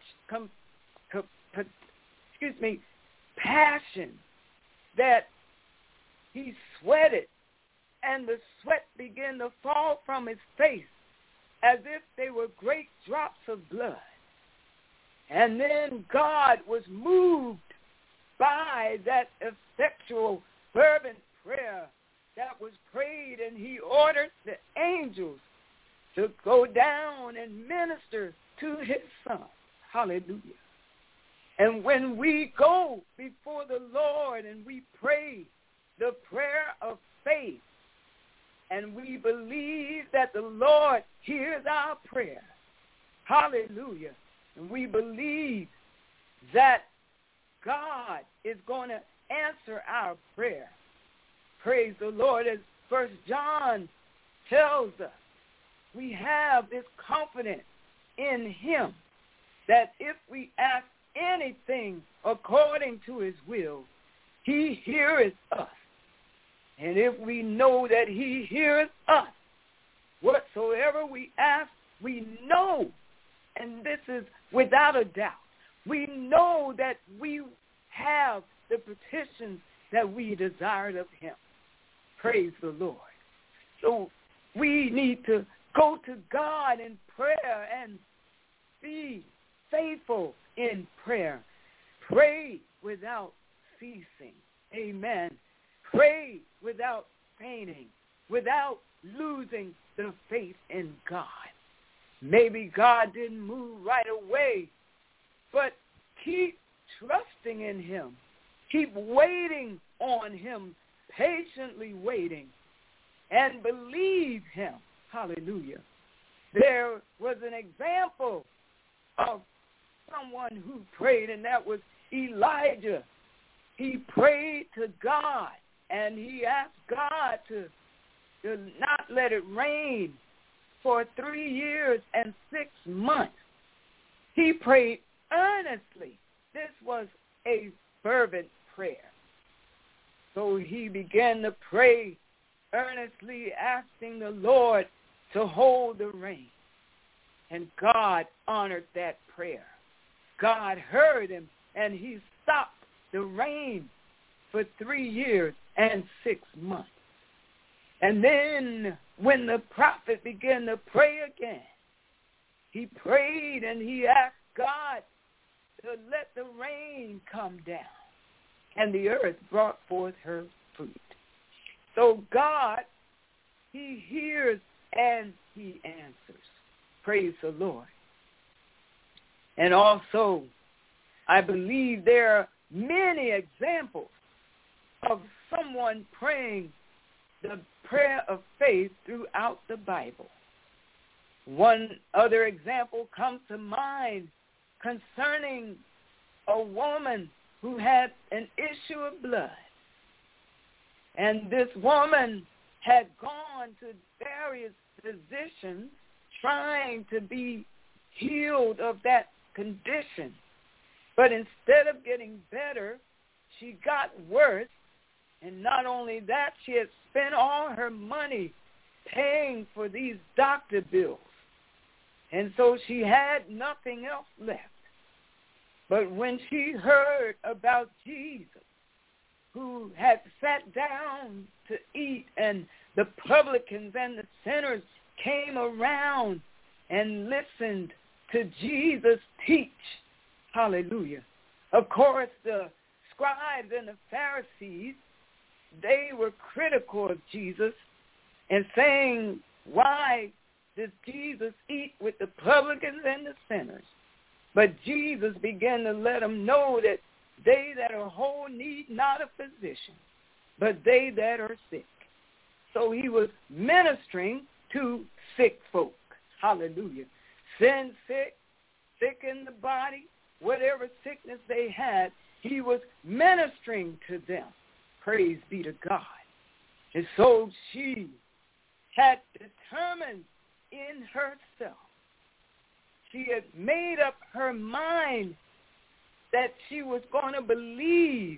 passion that he sweated, and the sweat began to fall from his face as if they were great drops of blood. And then God was moved by that effectual, fervent prayer that was prayed, and he ordered the angels to go down and minister to his son. Hallelujah. And when we go before the Lord and we pray the prayer of faith, and we believe that the Lord hears our prayer, hallelujah, and we believe that God is going to answer our prayer, praise the Lord, as 1 John tells us, we have this confidence in him that if we ask anything according to his will, he heareth us. And if we know that he hears us, whatsoever we ask, we know, and this is without a doubt, we know that we have the petitions that we desired of him. Praise the Lord. So we need to go to God in prayer and be faithful in prayer. Pray without ceasing. Amen. Pray without fainting, without losing the faith in God. Maybe God didn't move right away, but keep trusting in him. Keep waiting on him, patiently waiting, and believe him. Hallelujah. There was an example of someone who prayed, and that was Elijah. He prayed to God, and he asked God to not let it rain for 3 years and 6 months. He prayed earnestly. This was a fervent prayer. So he began to pray earnestly, asking the Lord to hold the rain. And God honored that prayer. God heard him, and he stopped the rain for 3 years and 6 months. And then when the prophet began to pray again, he prayed and he asked God to let the rain come down. And the earth brought forth her fruit. So God, he hears and he answers. Praise the Lord. And also, I believe there are many examples of someone praying the prayer of faith throughout the Bible. One other example comes to mind concerning a woman who had an issue of blood. And this woman had gone to various physicians trying to be healed of that condition. But instead of getting better, she got worse. And not only that, she had spent all her money paying for these doctor bills. And so she had nothing else left. But when she heard about Jesus, who had sat down to eat, and the publicans and the sinners came around and listened to Jesus teach, hallelujah. Of course, the scribes and the Pharisees, they were critical of Jesus and saying, why does Jesus eat with the publicans and the sinners? But Jesus began to let them know that they that are whole need not a physician, but they that are sick. So he was ministering to sick folk. Hallelujah. Sin sick, sick in the body, whatever sickness they had, he was ministering to them. Praise be to God. And so she had determined in herself, she had made up her mind that she was going to believe.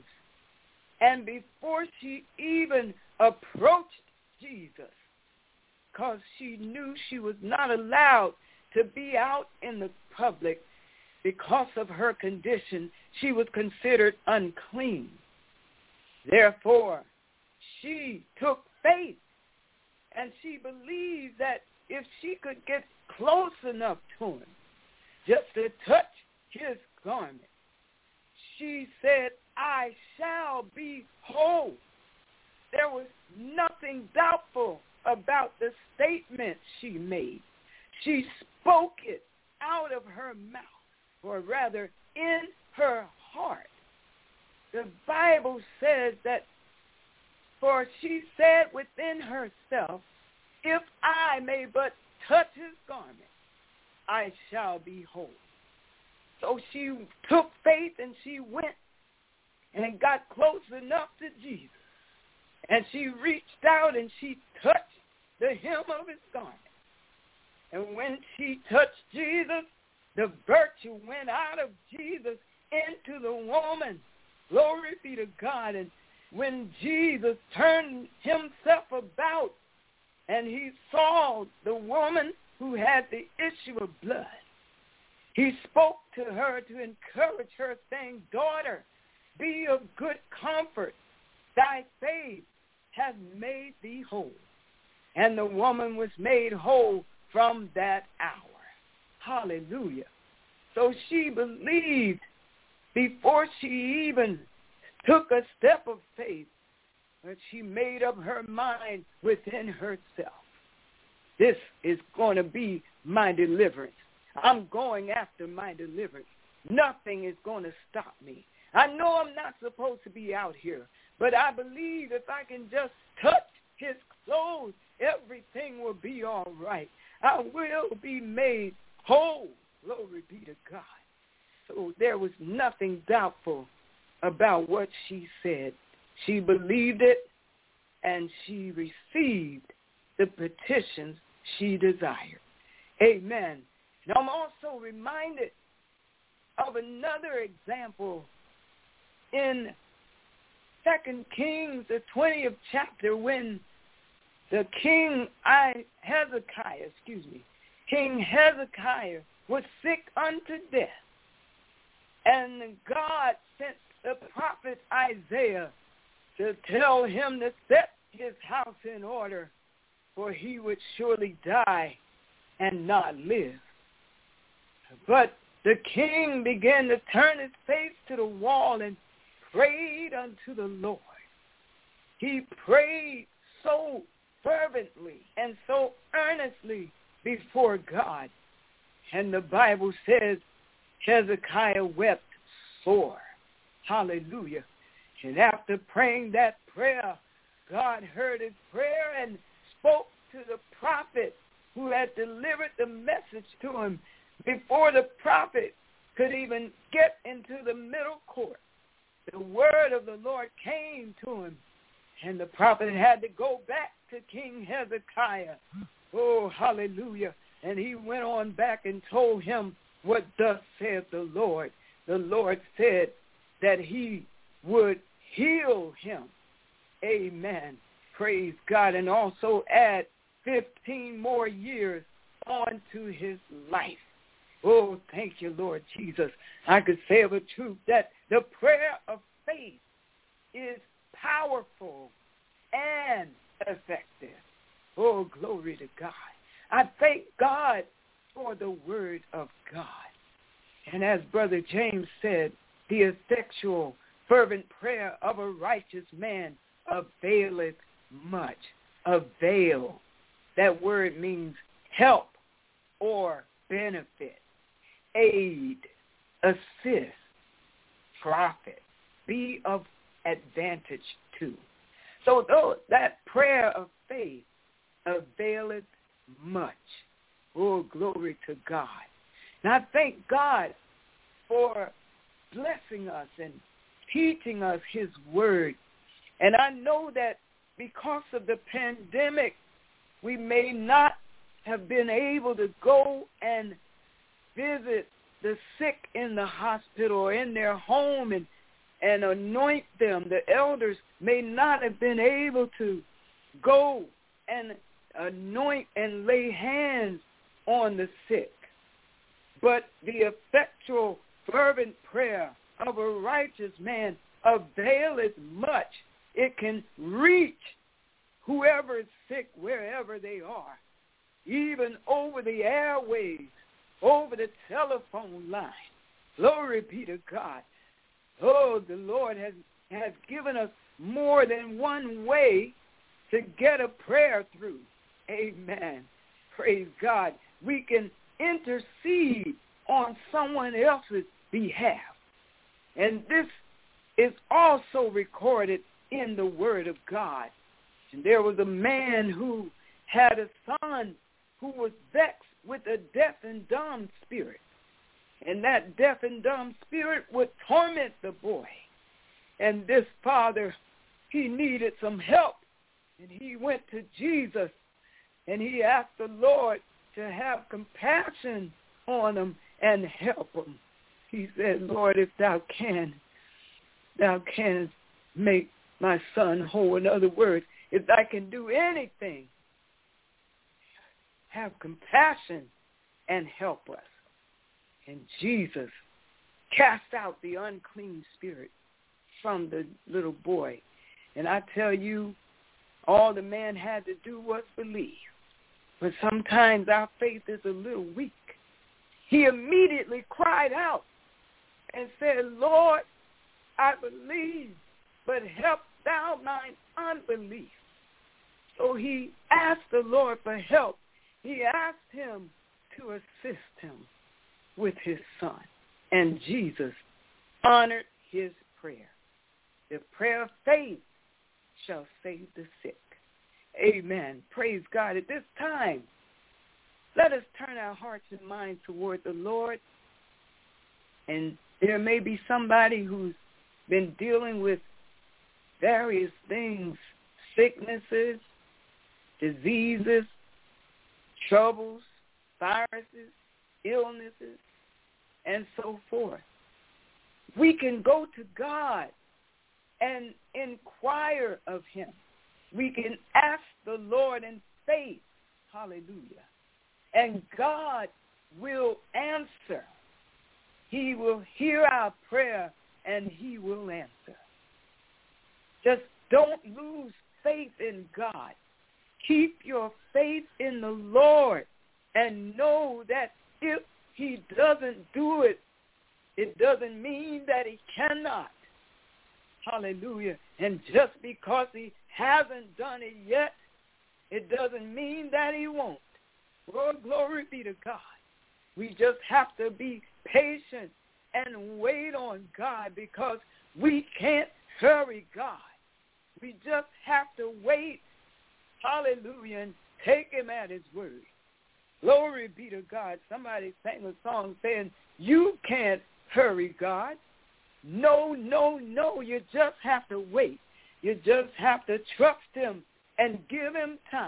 And before she even approached Jesus, because she knew she was not allowed to be out in the public because of her condition, she was considered unclean. Therefore, she took faith, and she believed that if she could get close enough to him, just to touch his garment, she said, I shall be whole. There was nothing doubtful about the statement she made. She spoke it out of her mouth, or rather in her heart. The Bible says that, for she said within herself, if I may but touch his garment, I shall be whole. So she took faith and she went and got close enough to Jesus. And she reached out and she touched the hem of his garment. And when she touched Jesus, the virtue went out of Jesus into the woman. Glory be to God. And when Jesus turned himself about and he saw the woman who had the issue of blood, he spoke to her to encourage her, saying, "Daughter, be of good comfort. Thy faith has made thee whole." And the woman was made whole from that hour. Hallelujah. So she believed before she even took a step of faith, but she made up her mind within herself. This is going to be my deliverance. I'm going after my deliverance. Nothing is going to stop me. I know I'm not supposed to be out here, but I believe if I can just touch his clothes, everything will be all right. I will be made whole. Glory be to God. So there was nothing doubtful about what she said. She believed it, and she received the petitions she desired. Amen. Now I'm also reminded of another example in 2 Kings, the 20th chapter, when the King Hezekiah was sick unto death. And God sent the prophet Isaiah to tell him to set his house in order, for he would surely die and not live. But the king began to turn his face to the wall and prayed unto the Lord. He prayed so fervently and so earnestly before God. And the Bible says Hezekiah wept sore. Hallelujah. And after praying that prayer, God heard his prayer and spoke to the prophet who had delivered the message to him before the prophet could even get into the middle court. The word of the Lord came to him, and the prophet had to go back to King Hezekiah. Oh, hallelujah. And he went on back and told him what thus saith the Lord. The Lord said that he would heal him. Amen. Praise God. And also add 15 more years on to his life. Oh, thank you, Lord Jesus. I could say of a truth that the prayer of faith is powerful and effective. Oh, glory to God. I thank God for the word of God. And as Brother James said, the effectual, fervent prayer of a righteous man availeth much. Avail. That word means help or benefit, aid, assist, profit, be of advantage to. So though that prayer of faith availeth much. Oh, glory to God. And I thank God for blessing us and teaching us his word. And I know that because of the pandemic, we may not have been able to go and visit the sick in the hospital or in their home and anoint them. The elders may not have been able to go and anoint and lay hands on the sick. But the effectual, fervent prayer of a righteous man availeth much. It can reach whoever is sick wherever they are, even over the airwaves, over the telephone line. Glory be to God. Oh, the Lord has given us more than one way to get a prayer through. Amen. Praise God. We can intercede on someone else's behalf. And this is also recorded in the Word of God. And there was a man who had a son who was vexed with a deaf and dumb spirit. And that deaf and dumb spirit would torment the boy. And this father, he needed some help. And he went to Jesus and he asked the Lord to have compassion on him and help him. He said, Lord, if thou canst make my son whole. In other words, if I can do anything, have compassion and help us. And Jesus cast out the unclean spirit from the little boy. And I tell you, all the man had to do was believe. But sometimes our faith is a little weak. He immediately cried out and said, Lord, I believe, but help thou mine unbelief. So he asked the Lord for help. He asked him to assist him with his son. And Jesus honored his prayer. The prayer of faith shall save the sick. Amen. Praise God. At this time, let us turn our hearts and minds toward the Lord. And there may be somebody who's been dealing with various things, sicknesses, diseases, troubles, viruses, illnesses, and so forth. We can go to God and inquire of him. We can ask the Lord in faith. Hallelujah. And God will answer. He will hear our prayer and he will answer. Just don't lose faith in God. Keep your faith in the Lord and know that if he doesn't do it, it doesn't mean that he cannot. Hallelujah. And just because he hasn't done it yet, it doesn't mean that he won't. Lord, glory be to God. We just have to be patient and wait on God because we can't hurry God. We just have to wait, hallelujah, and take him at his word. Glory be to God. Somebody sang a song saying, you can't hurry God. No, no, no. You just have to wait. You just have to trust him and give him time,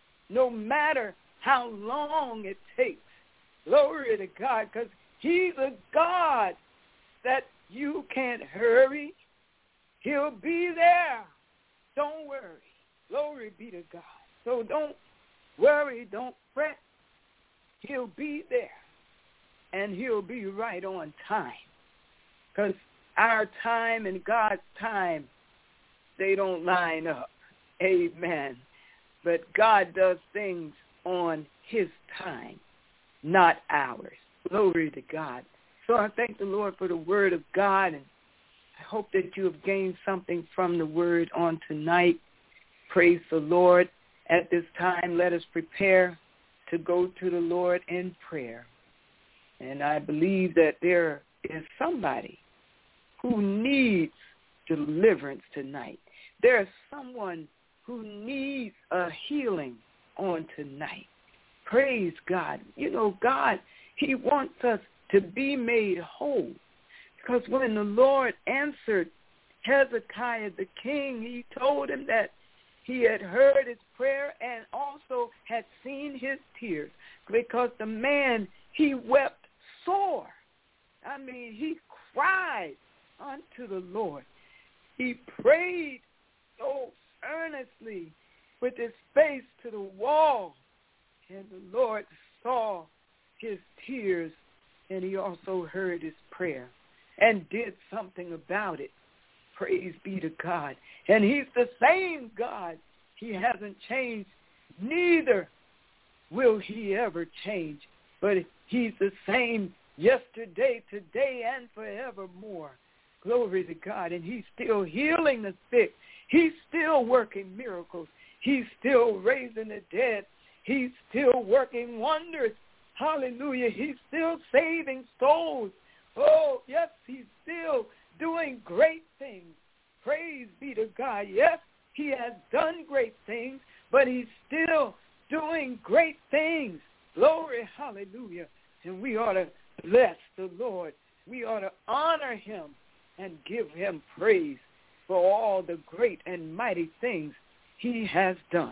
no matter how long it takes. Glory to God, because he's a God that you can't hurry. He'll be there. Don't worry. Glory be to God. So don't worry. Don't fret. He'll be there, and he'll be right on time. Because our time and God's time, they don't line up. Amen. But God does things on his time, not ours. Glory to God. So I thank the Lord for the word of God, and I hope that you have gained something from the word on tonight. Praise the Lord. At this time, let us prepare to go to the Lord in prayer. And I believe that there is somebody who needs deliverance tonight. There's someone who needs a healing on tonight. Praise God. You know, God, he wants us to be made whole. Because when the Lord answered Hezekiah the king, he told him that he had heard his prayer and also had seen his tears. Because the man, he wept sore. I mean, he cried unto the Lord. He prayed so earnestly with his face to the wall. And the Lord saw his tears, and he also heard his prayer and did something about it. Praise be to God. And he's the same God. He hasn't changed. Neither will he ever change. But he's the same yesterday, today, and forevermore. Glory to God. And he's still healing the sick. He's still working miracles. He's still raising the dead. He's still working wonders. Hallelujah. He's still saving souls. Oh, yes, he's still doing great things. Praise be to God. Yes, he has done great things, but he's still doing great things. Glory, hallelujah. And we ought to bless the Lord. We ought to honor him and give him praise for all the great and mighty things he has done.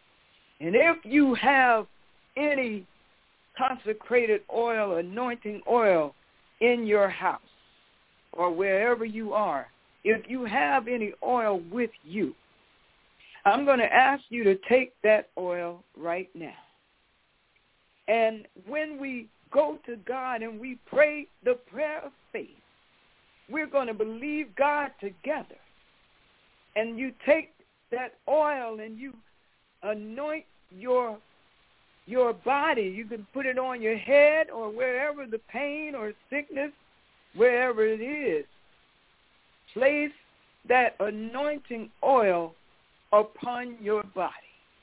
And if you have any consecrated oil, anointing oil in your house or wherever you are, if you have any oil with you, I'm going to ask you to take that oil right now. And when we go to God and we pray the prayer of faith, we're going to believe God together. And you take that oil and you anoint your body. You can put it on your head or wherever the pain or sickness, wherever it is. Place that anointing oil upon your body.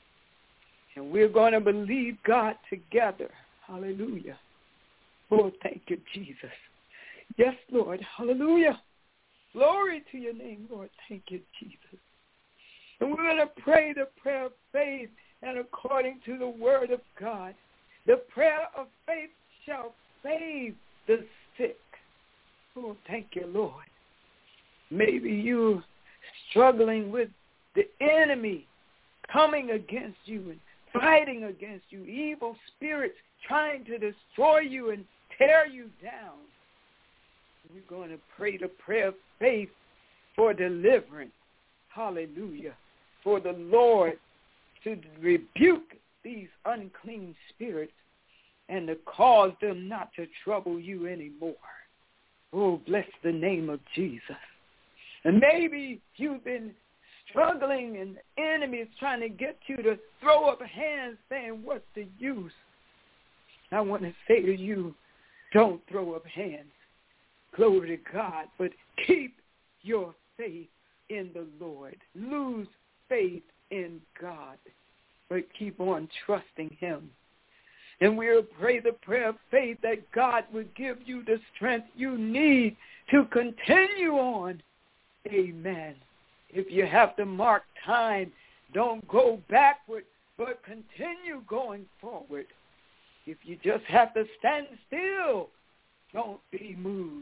And we're going to believe God together. Hallelujah. Oh, thank you, Jesus. Yes, Lord. Hallelujah. Glory to your name, Lord. Thank you, Jesus. And we're going to pray the prayer of faith, and according to the word of God, the prayer of faith shall save the sick. Oh, thank you, Lord. Maybe you're struggling with the enemy coming against you and fighting against you, evil spirits trying to destroy you and tear you down. We're going to pray the prayer of faith for deliverance. Hallelujah. For the Lord to rebuke these unclean spirits and to cause them not to trouble you anymore. Oh, bless the name of Jesus. And maybe you've been struggling and the enemy is trying to get you to throw up hands saying, what's the use? I want to say to you, don't throw up hands. Glory to God. But keep your faith in the Lord. Lose faith in God. But keep on trusting him. And we'll pray the prayer of faith that God would give you the strength you need to continue on. Amen. If you have to mark time, don't go backward, but continue going forward. If you just have to stand still, don't be moved.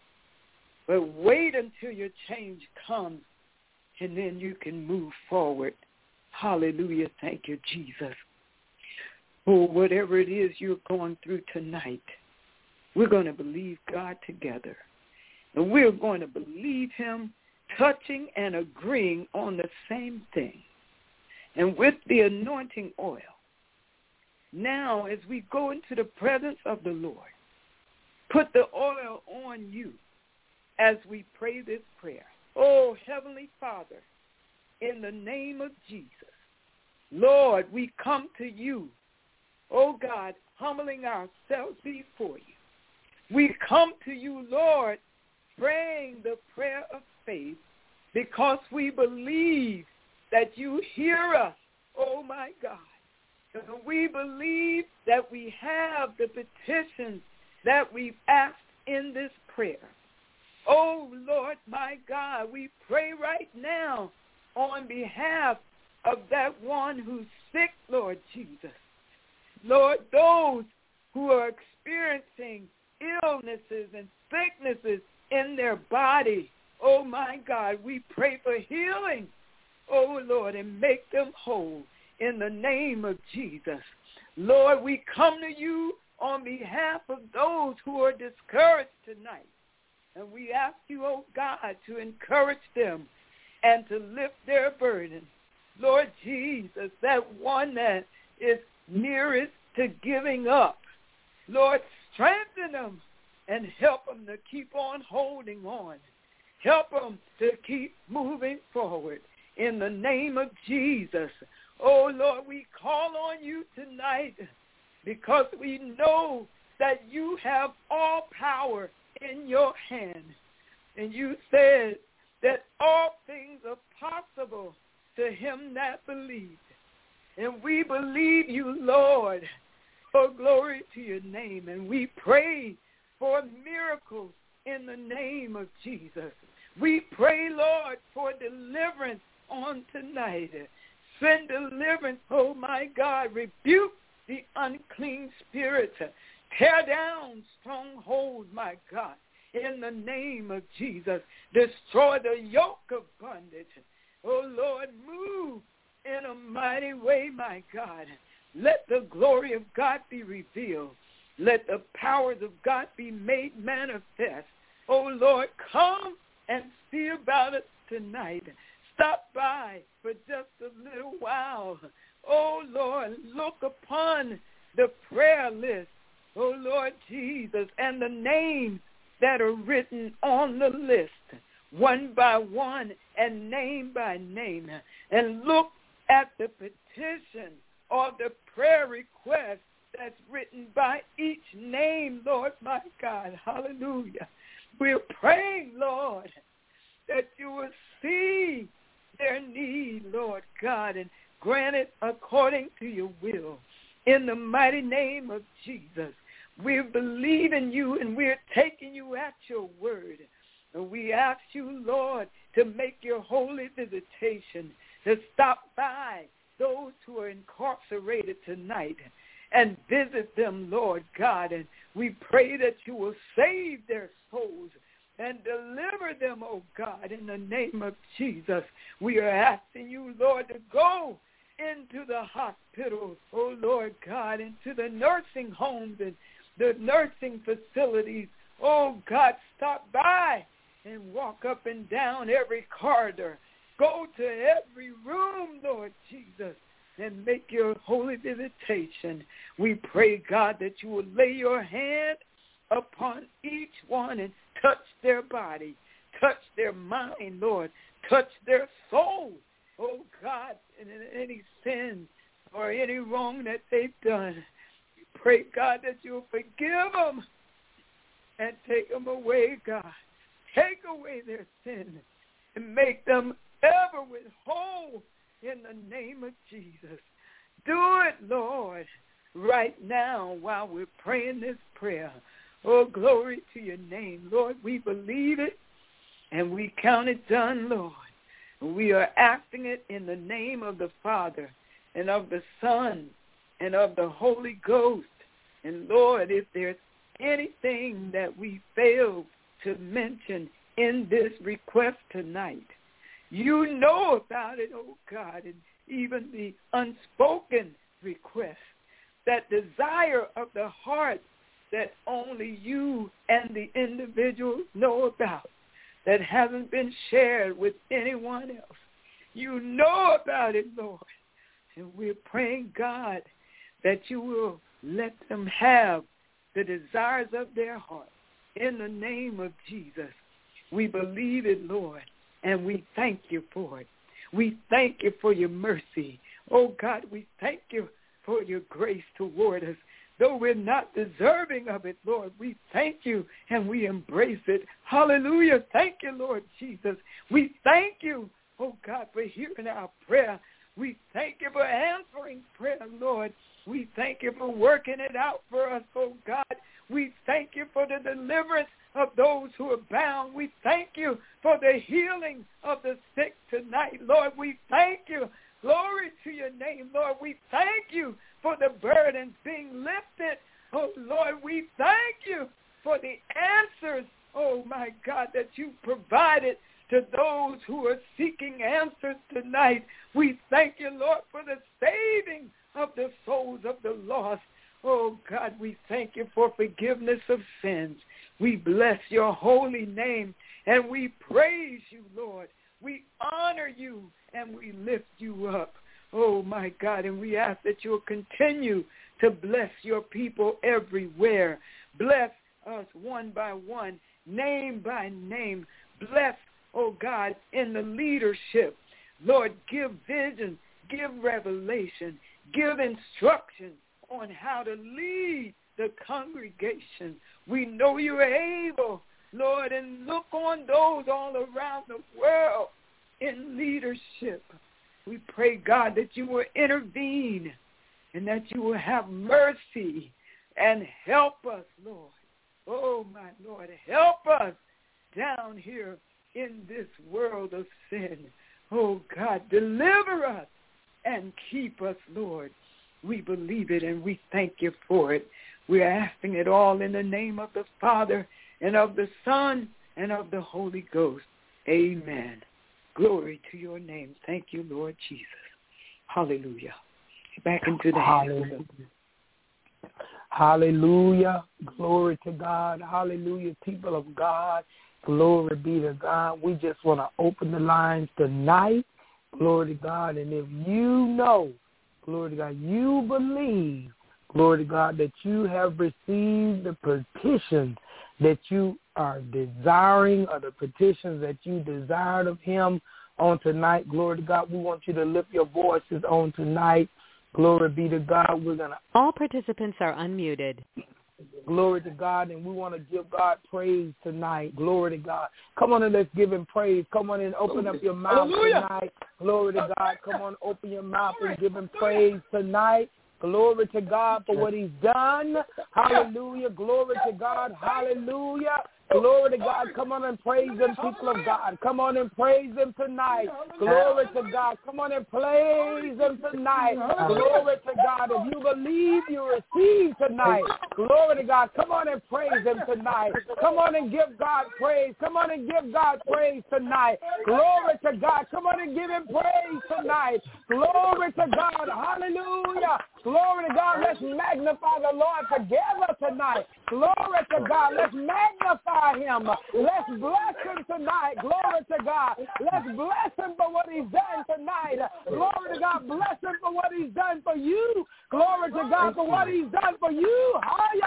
But wait until your change comes, and then you can move forward. Hallelujah. Thank you, Jesus. Oh, whatever it is you're going through tonight, we're going to believe God together. And we're going to believe him touching and agreeing on the same thing. And with the anointing oil, now as we go into the presence of the Lord, put the oil on you as we pray this prayer. Oh, Heavenly Father, in the name of Jesus, Lord, we come to you, oh God, humbling ourselves before you. We come to you, Lord, praying the prayer of faith because we believe that you hear us, oh my God. And we believe that we have the petitions that we've asked in this prayer. Oh, Lord, my God, we pray right now on behalf of that one who's sick, Lord Jesus. Lord, those who are experiencing illnesses and sicknesses in their body, oh, my God, we pray for healing, oh, Lord, and make them whole in the name of Jesus. Lord, we come to you on behalf of those who are discouraged tonight. And we ask you, oh God, to encourage them and to lift their burden. Lord Jesus, that one that is nearest to giving up, Lord, strengthen them and help them to keep on holding on. Help them to keep moving forward in the name of Jesus. Oh, Lord, we call on you tonight because we know that you have all power in your hand. And you said that all things are possible to him that believes. And we believe you, Lord, for glory to your name. And we pray for miracles in the name of Jesus. We pray, Lord, for deliverance on tonight. Send deliverance, oh my God. Rebuke the unclean spirits. Tear down strongholds, my God, in the name of Jesus. Destroy the yoke of bondage. Oh, Lord, move in a mighty way, my God. Let the glory of God be revealed. Let the powers of God be made manifest. Oh, Lord, come and see about us tonight. Stop by for just a little while. Oh, Lord, look upon the prayer list, oh, Lord Jesus, and the names that are written on the list, one by one and name by name, and look at the petition or the prayer request that's written by each name, Lord, my God. Hallelujah. We're praying, Lord, that you will see their need, Lord God, and grant it according to your will. In the mighty name of Jesus, we believe in you and we're taking you at your word. And we ask you, Lord, to make your holy visitation, to stop by those who are incarcerated tonight and visit them, Lord God. And we pray that you will save their souls and deliver them, oh God, in the name of Jesus. We are asking you, Lord, to go into the hospitals, oh Lord God, into the nursing homes and the nursing facilities. Oh God, stop by and walk up and down every corridor. Go to every room, Lord Jesus, and make your holy visitation. We pray, God, that you will lay your hand upon each one and touch their body, touch their mind, Lord, touch their soul. Oh, God, in any sin or any wrong that they've done, we pray, God, that you'll forgive them and take them away, God. Take away their sin and make them ever with whole in the name of Jesus. Do it, Lord, right now while we're praying this prayer. Oh, glory to your name, Lord. We believe it and we count it done, Lord. We are asking it in the name of the Father and of the Son and of the Holy Ghost. And, Lord, if there's anything that we fail to mention in this request tonight, you know about it, oh God, and even the unspoken request, that desire of the heart that only you and the individual know about, that hasn't been shared with anyone else. You know about it, Lord. And we're praying, God, that you will let them have the desires of their heart. In the name of Jesus, we believe it, Lord, and we thank you for it. We thank you for your mercy. Oh, God, we thank you for your grace toward us. Though we're not deserving of it, Lord, we thank you and we embrace it. Hallelujah. Thank you, Lord Jesus. We thank you, oh God, for hearing our prayer. We thank you for answering prayer, Lord. We thank you for working it out for us, oh God. We thank you for the deliverance of those who are bound. We thank you for the healing of the sick tonight, Lord. We thank you. Glory to your name, Lord. We thank you for the burdens being lifted. Oh, Lord, we thank you for the answers, oh, my God, that you provided to those who are seeking answers tonight. We thank you, Lord, for the saving of the souls of the lost. Oh, God, we thank you for forgiveness of sins. We bless your holy name, and we praise you, Lord. We honor you, and we lift you up. Oh, my God, and we ask that you'll continue to bless your people everywhere. Bless us one by one, name by name. Bless, oh, God, in the leadership. Lord, give vision, give revelation, give instruction on how to lead the congregation. We know you're able, Lord, and look on those all around the world in leadership. We pray, God, that you will intervene and that you will have mercy and help us, Lord. Oh, my Lord, help us down here in this world of sin. Oh, God, deliver us and keep us, Lord. We believe it and we thank you for it. We are asking it all in the name of the Father and of the Son and of the Holy Ghost. Amen. Glory to your name. Thank you, Lord Jesus. Hallelujah. Back into the hands. Hallelujah. Glory to God. Hallelujah. People of God, Glory be to God. We just want to open the lines tonight. Glory to God. And if you know, glory to God, you believe, glory to God, that you have received the petitions that you are desiring, or the petitions that you desired of him on tonight, glory to God, we want you to lift your voices on tonight. Glory be to God. We're going to... All participants are unmuted. Glory to God, and we want to give God praise tonight. Glory to God. Come on and let's give him praise. Come on and open up your mouth tonight. Glory to God. Come on, open your mouth and give him praise tonight. Glory to God for what he's done. Hallelujah. Glory to God. Hallelujah. Glory to God. Come on and praise him, people of God. Come on and praise him tonight. Glory to God. Come on and praise him tonight. Glory to God. If you believe, you receive tonight. Glory to God. Come on and praise him tonight. Come on and give God praise. Come on and give God praise tonight. Glory to God. Come on and give him praise tonight. Glory to God. Hallelujah. Glory to God. Let's magnify the Lord together tonight. Glory to God. Let's magnify him. Let's bless him tonight. Glory to God. Let's bless him for what he's done tonight. Glory to God. Bless him for what he's done for you. Glory to God for what he's done for you.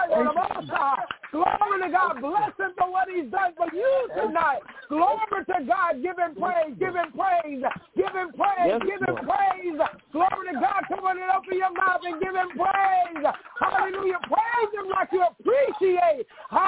Glory to God. Bless him for what he's done for you tonight. Glory to God. Give him praise. Give him praise. Give him praise. Give him praise. Glory to God. Come on and open your mouth and give him praise. Hallelujah. Praise him like you appreciate.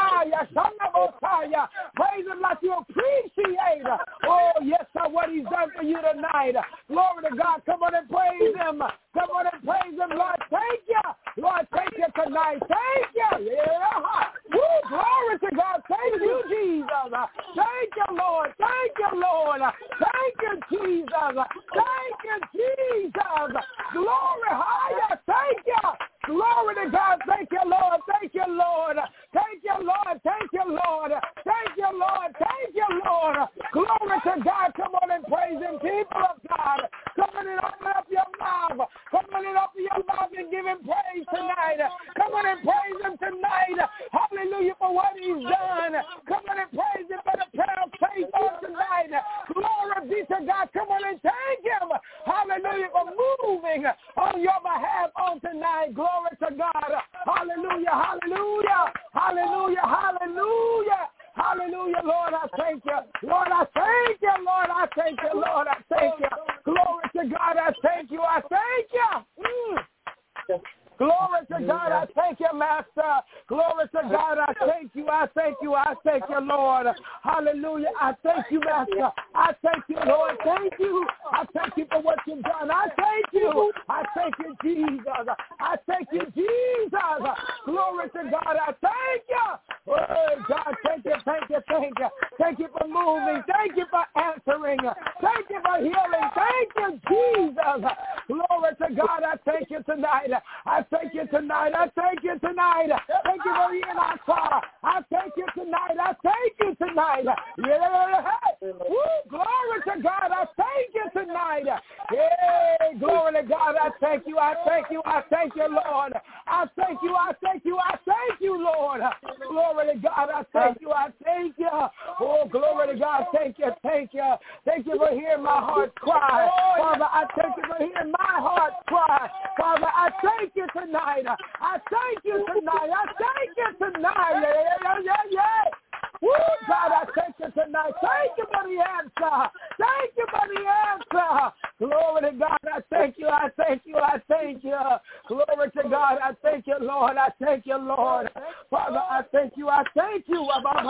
Praise him like you appreciate. Oh, yes, sir, what he's done for you tonight. Glory to God. Come on and praise him. Come on and praise him, Lord. Thank you. Lord, thank you tonight. Thank you. Yeah. Woo, glory to God. Thank you, Jesus. Thank you, Lord. Thank you, Lord. Thank you, Jesus. Thank you, Jesus. Glory, higher. Thank you. Glory to God. Thank you, Lord. Thank you, Lord. Thank you, Lord. Thank you, Lord. Thank you, Lord. Thank you, Lord. Glory to God. Come on and praise him, people of God. Come on and open up your mouth. Come on and open your mouth and give him praise tonight. Come on and praise him tonight. Hallelujah for what he's done. Come on and praise him for the prayer of faith on tonight. Glory be to God. Come on and thank him. Hallelujah for moving on your behalf on tonight. Glory to God. Hallelujah. Hallelujah. Hallelujah. Hallelujah. Hallelujah, Lord, I thank you. Lord, I thank you. Lord, I thank you. Lord, I thank you. Glory to God, I thank you. I thank you. Glory to God, I thank you, Master. Glory to God, I thank you. I thank you. I thank you, Lord. Hallelujah. I thank you, Master. I thank you, Lord. Thank you. I thank you for what you've done. I thank you. I thank you, Jesus. I thank you, Jesus. Glory to God, I thank you. Oh, God, thank you, thank you, thank you. Thank you for moving. Thank you for answering. Thank you for healing. Thank you, Jesus. Glory to God, I thank you tonight. I thank you tonight. I thank you tonight. Thank you for being our car. I thank you tonight. I thank you tonight. Yeah. Woo, glory to God. I thank you tonight. Yeah. Glory to God. I thank you. I thank you. I thank you, Lord. I thank you. I thank you. I thank you, Lord. Glory to God. I thank you. I thank you. Oh, glory to God. Thank you. Thank you. Thank you for hearing my heart cry. Father, I thank you for hearing my heart cry. Father, I thank you tonight. I thank you tonight. I thank you tonight. Yeah. Woo, God, I thank you tonight. Thank you for the answer. Thank you for the answer. Glory to God. I thank you. I thank you. I thank you. Glory to God. I thank you, Lord. I thank you, Lord. Father, I thank you. I thank you.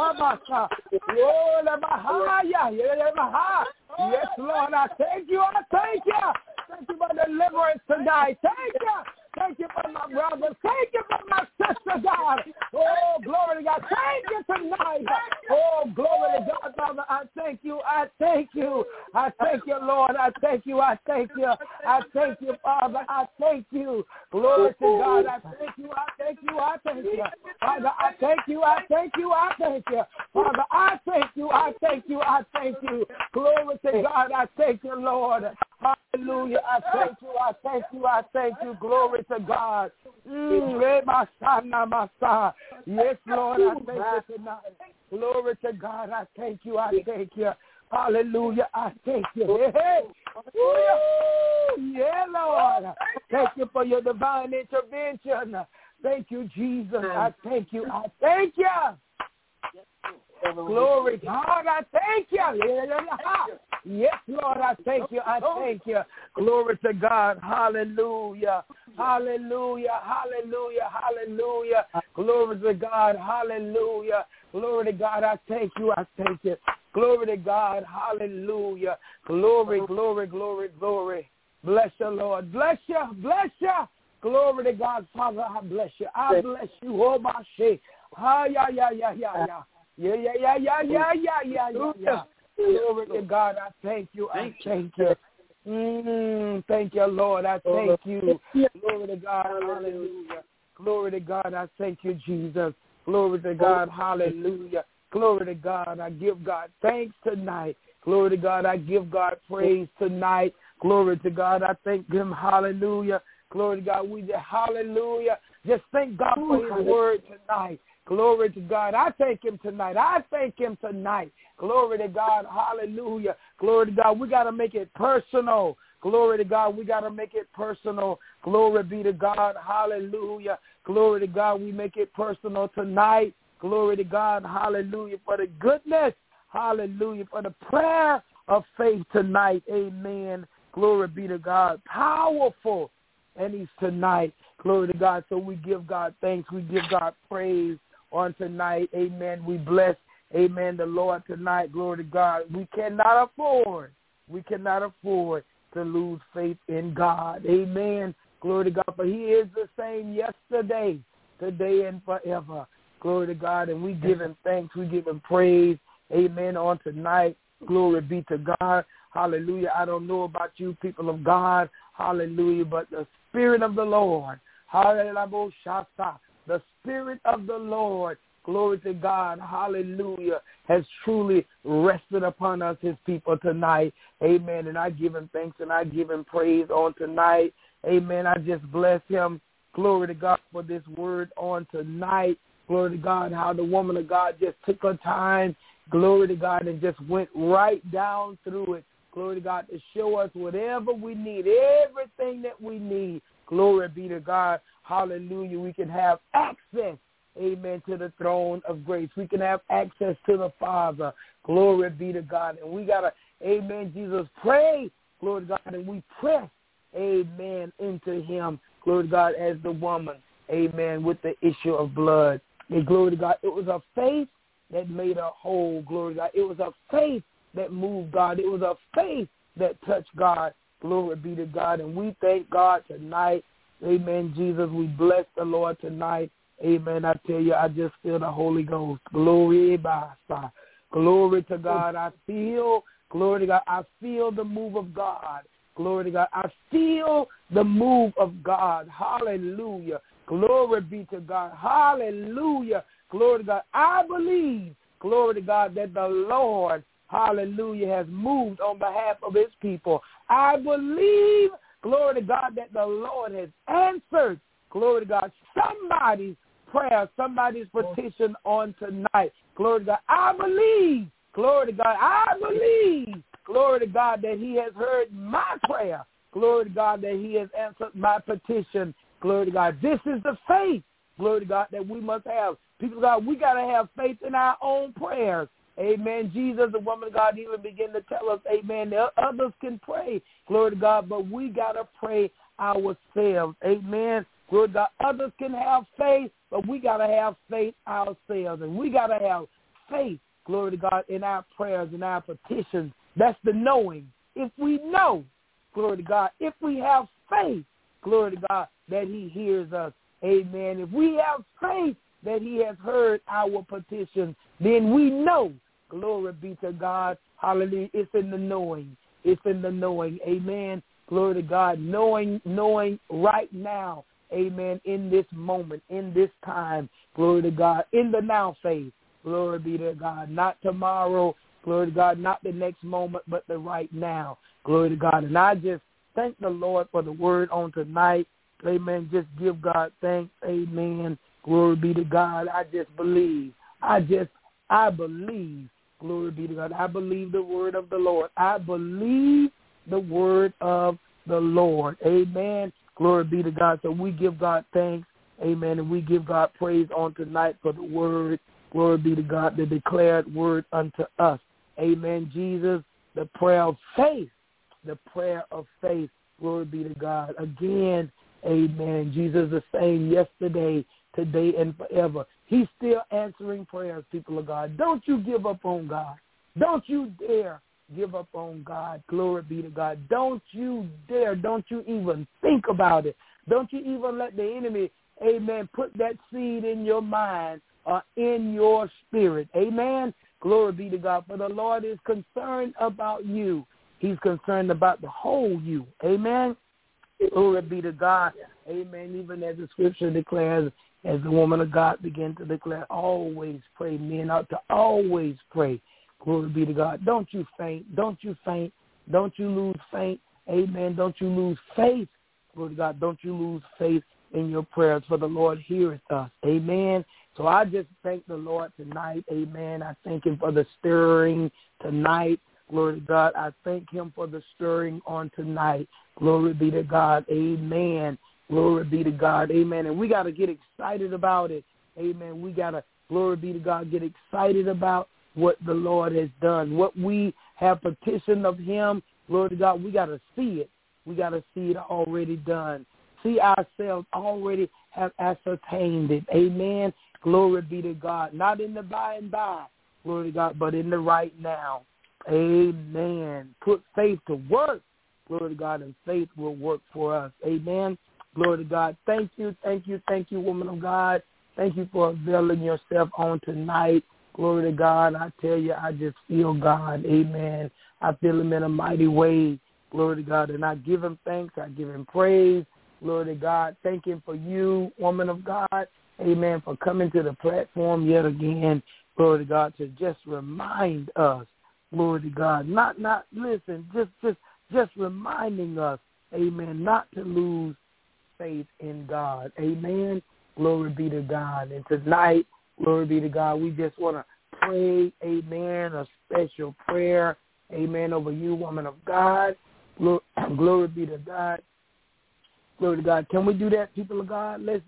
Yes, Lord, I thank you. I thank you. Thank you for deliverance tonight. Thank you. Thank you for my brother. Thank you for my sister, God. Oh, glory to God. Thank you tonight. Oh, glory to God, Father. I thank you. I thank you. I thank you, Lord. I thank you. I thank you. I thank you, Father. I thank you. Glory to God. I thank you. I thank you. I thank you. Father, I thank you. I thank you. I thank you. Father, I thank you. I thank you. I thank you. Glory to God. I thank you, Lord. Hallelujah. I thank you. I thank you. I thank you. Glory to God. Yes, Lord. I thank you tonight. Glory to God. I thank you. I thank you. Hallelujah. I thank you. Hey. Woo. Yeah, Lord. Thank you for your divine intervention. Thank you, Jesus. I thank you. I thank you. Glory, God, I thank you. Yes, Lord, I thank you. I thank you. Glory to God. Hallelujah. Hallelujah. Hallelujah. Hallelujah. Glory to God. Hallelujah. Glory to God. I thank you. I thank you. Glory to God. Hallelujah. Glory, glory, glory, glory. Bless you, Lord. Bless you. Bless you. Glory to God. Father, I bless you. I bless you. Oh, my shit. Ah, yeah. Yeah. Glory to God. I thank you. I thank you. Thank you, Lord. I thank you. Glory to God. Hallelujah. Glory to God. I thank you, Jesus. Glory to God. Hallelujah. Glory to God. I give God thanks tonight. Glory to God. I give God praise tonight. Glory to God. I thank him. Hallelujah. Glory to God. We just, hallelujah. Just thank God for his word tonight. Glory to God. I thank him tonight. I thank him tonight. Glory to God. Hallelujah. Glory to God. We got to make it personal. Glory to God. We got to make it personal. Glory be to God. Hallelujah. Glory to God. We make it personal tonight. Glory to God. Hallelujah. For the goodness. Hallelujah. For the prayer of faith tonight. Amen. Glory be to God. Powerful. And he's tonight. Glory to God. So we give God thanks. We give God praise on tonight. Amen. We bless, amen, the Lord tonight. Glory to God. We cannot afford to lose faith in God. Amen. Glory to God. For he is the same yesterday, today, and forever. Glory to God. And we give him thanks. We give him praise. Amen. On tonight. Glory be to God. Hallelujah. I don't know about you, people of God. Hallelujah. But the Spirit of the Lord, hallelujah, the Spirit of the Lord, glory to God, hallelujah, has truly rested upon us, his people, tonight. Amen. And I give him thanks and I give him praise on tonight. Amen. I just bless him. Glory to God for this word on tonight. Glory to God, how the woman of God just took her time, glory to God, and just went right down through it. Glory to God, to show us whatever we need, everything that we need. Glory be to God. Hallelujah. We can have access, amen, to the throne of grace. We can have access to the Father. Glory be to God. And we got to, amen, Jesus, pray, glory to God, and we press, amen, into him. Glory to God, as the woman, amen, with the issue of blood. And glory to God, it was a faith that made her whole. Glory to God. It was a faith that moved God. It was a faith that touched God. Glory be to God. And we thank God tonight. Amen, Jesus. We bless the Lord tonight. Amen. I tell you, I just feel the Holy Ghost. Glory to God. I feel, glory to God, I feel the move of God. Glory to God. I feel the move of God. Hallelujah. Glory be to God. Hallelujah. Glory to God. I believe, glory to God, that the Lord, hallelujah, has moved on behalf of his people. I believe, glory to God, that the Lord has answered, glory to God, somebody's prayer, somebody's petition on tonight. Glory to God. I believe, glory to God, I believe, glory to God, that he has heard my prayer. Glory to God, that he has answered my petition. Glory to God. This is the faith, glory to God, that we must have. People of God, we got to have faith in our own prayers. Amen. Jesus, the woman of God, even begin to tell us, amen, others can pray, glory to God, but we got to pray ourselves. Amen. Glory to God. Others can have faith, but we got to have faith ourselves. And we got to have faith, glory to God, in our prayers and our petitions. That's the knowing. If we know, glory to God, if we have faith, glory to God, that he hears us. Amen. If we have faith that he has heard our petition, then we know, glory be to God, hallelujah, it's in the knowing. It's in the knowing, amen, glory to God, knowing right now, amen, in this moment, in this time, glory to God, in the now phase, glory be to God, not tomorrow, glory to God, not the next moment, but the right now, glory to God. And I just thank the Lord for the word on tonight, amen, just give God thanks, amen. Glory be to God. I just believe. I I believe, glory be to God, I believe the word of the Lord. I believe the word of the Lord. Amen. Glory be to God. So we give God thanks. Amen. And we give God praise on tonight for the word. Glory be to God, the declared word unto us. Amen. Jesus, the prayer of faith. The prayer of faith. Glory be to God. Again, amen. Jesus the same yesterday, today, and forever. He's still answering prayers, people of God. Don't you give up on God. Don't you dare give up on God. Glory be to God. Don't you dare. Don't you even think about it. Don't you even let the enemy, amen, put that seed in your mind or in your spirit. Amen. Glory be to God. For the Lord is concerned about you. He's concerned about the whole you. Amen. Glory be to God. Amen. Even as the scripture declares, as the woman of God began to declare, always pray. Men ought to always pray. Glory be to God. Don't you faint. Don't you faint. Don't you lose faith. Amen. Don't you lose faith. Glory to God. Don't you lose faith in your prayers, for the Lord heareth us. Amen. So I just thank the Lord tonight. Amen. I thank him for the stirring tonight. Glory to God. I thank him for the stirring on tonight. Glory be to God. Amen. Glory be to God. Amen. And we got to get excited about it. Amen. We got to, glory be to God, get excited about what the Lord has done. What we have petitioned of him, glory to God, we got to see it. We got to see it already done. See ourselves already have ascertained it. Amen. Glory be to God. Not in the by and by, glory to God, but in the right now. Amen. Put faith to work, glory to God, and faith will work for us. Amen. Glory to God. Thank you, woman of God. Thank you for availing yourself on tonight. Glory to God. I tell you, I just feel God. Amen. I feel him in a mighty way. Glory to God. And I give him thanks. I give him praise. Glory to God. Thank him for you, woman of God. Amen. For coming to the platform yet again. Glory to God. To just remind us. Glory to God. Listen, just reminding us. Amen. Not to lose faith in God. Amen. Glory be to God. And tonight, glory be to God, we just want to pray, amen, a special prayer, amen, over you, woman of God. Glory be to God. Glory to God. Can we do that, people of God? Let's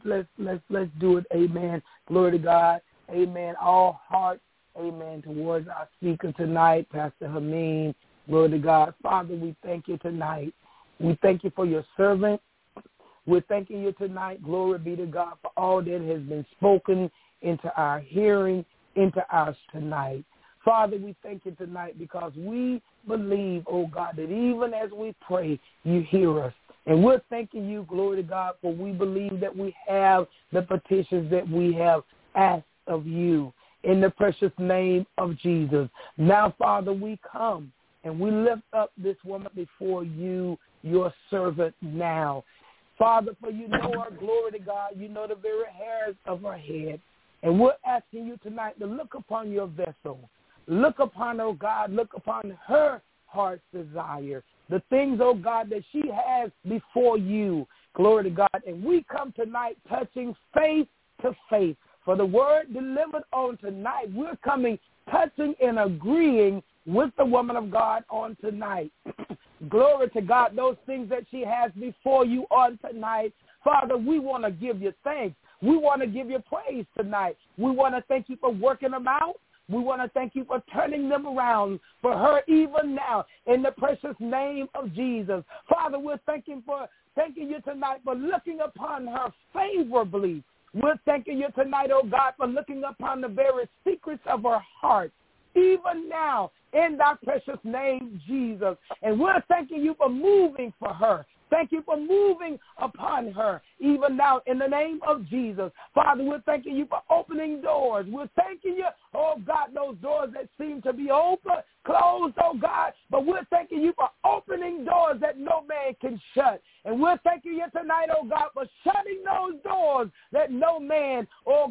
do it, amen. Glory to God. Amen. All hearts, amen, towards our speaker tonight, Pastor Hameen. Glory to God. Father, we thank you tonight. We thank you for your servant. We're thanking you tonight, glory be to God, for all that has been spoken into our hearing, into us tonight. Father, we thank you tonight because we believe, oh God, that even as we pray, you hear us. And we're thanking you, glory to God, for we believe that we have the petitions that we have asked of you in the precious name of Jesus. Now, Father, we come and we lift up this woman before you, your servant now. Father, for you know her, glory to God. You know the very hairs of her head. And we're asking you tonight to look upon your vessel. Look upon, oh God, look upon her heart's desire. The things, oh God, that she has before you. Glory to God. And we come tonight touching faith to faith. For the word delivered on tonight, we're coming touching and agreeing with the woman of God on tonight. Glory to God, those things that she has before you on tonight. Father, we want to give you thanks. We want to give you praise tonight. We want to thank you for working them out. We want to thank you for turning them around for her even now in the precious name of Jesus. Father, we're thanking you tonight for looking upon her favorably. We're thanking you tonight, oh God, for looking upon the very secrets of her heart. Even now, in thy precious name, Jesus. And we're thanking you for moving for her. Thank you for moving upon her, even now, in the name of Jesus. Father, we're thanking you for opening doors. We're thanking you, oh God, those doors that seem to be open, closed, oh God. But we're thanking you for opening doors that no man can shut. And we're thanking you tonight, oh God, for shutting those doors that no man, oh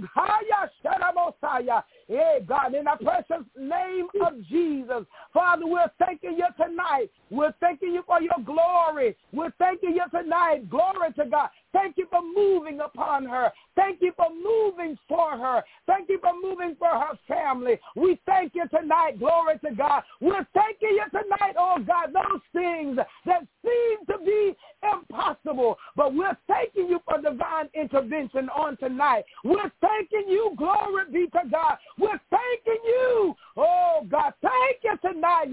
God, God, in the precious name of Jesus. Father, we're thanking you tonight. We're thanking you for your glory. We're thanking you tonight, glory to God, Thank you for moving upon her. Thank you for moving for her. Thank you for moving for her family. We thank you tonight. Glory to God. We're thanking you tonight, oh God, those things that seem to be impossible. But we're thanking you for divine intervention on tonight. We're thanking you. Glory be to God. We're thanking you. Oh God, thank you tonight.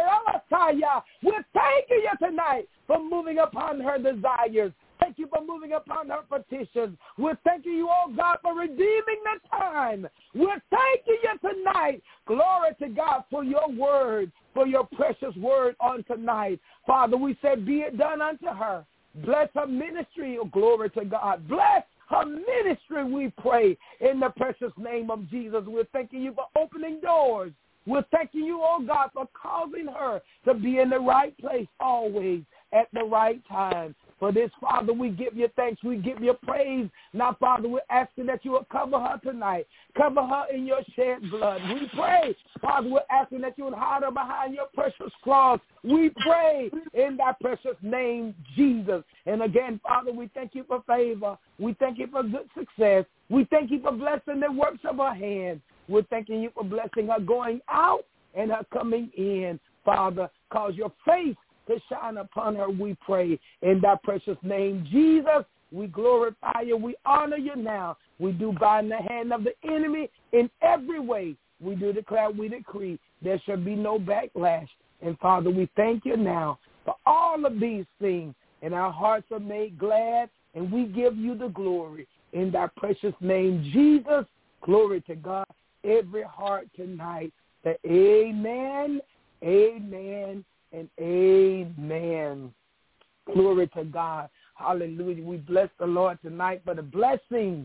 We're thanking you tonight for moving upon her desires. Thank you for moving upon her petitions. We're thanking you, oh God, for redeeming the time. We're thanking you tonight. Glory to God for your word, for your precious word on tonight. Father, we said, be it done unto her. Bless her ministry, oh glory to God. Bless her ministry, we pray, in the precious name of Jesus. We're thanking you for opening doors. We're thanking you, oh God, for causing her to be in the right place always at the right time. For this, Father, we give you thanks. We give you praise. Now, Father, we're asking that you will cover her tonight. Cover her in your shed blood. We pray, Father, we're asking that you would hide her behind your precious cross. We pray in that precious name, Jesus. And again, Father, we thank you for favor. We thank you for good success. We thank you for blessing the works of her hands. We're thanking you for blessing her going out and her coming in. Father, cause your face to shine upon her, we pray, in that precious name. Jesus, we glorify you. We honor you now. We do bind the hand of the enemy in every way. We do declare, we decree, there shall be no backlash. And, Father, we thank you now for all of these things. And our hearts are made glad, and we give you the glory. In that precious name, Jesus, glory to God. Every heart tonight, that amen, amen, and amen. Glory to God. Hallelujah. We bless the Lord tonight for the blessings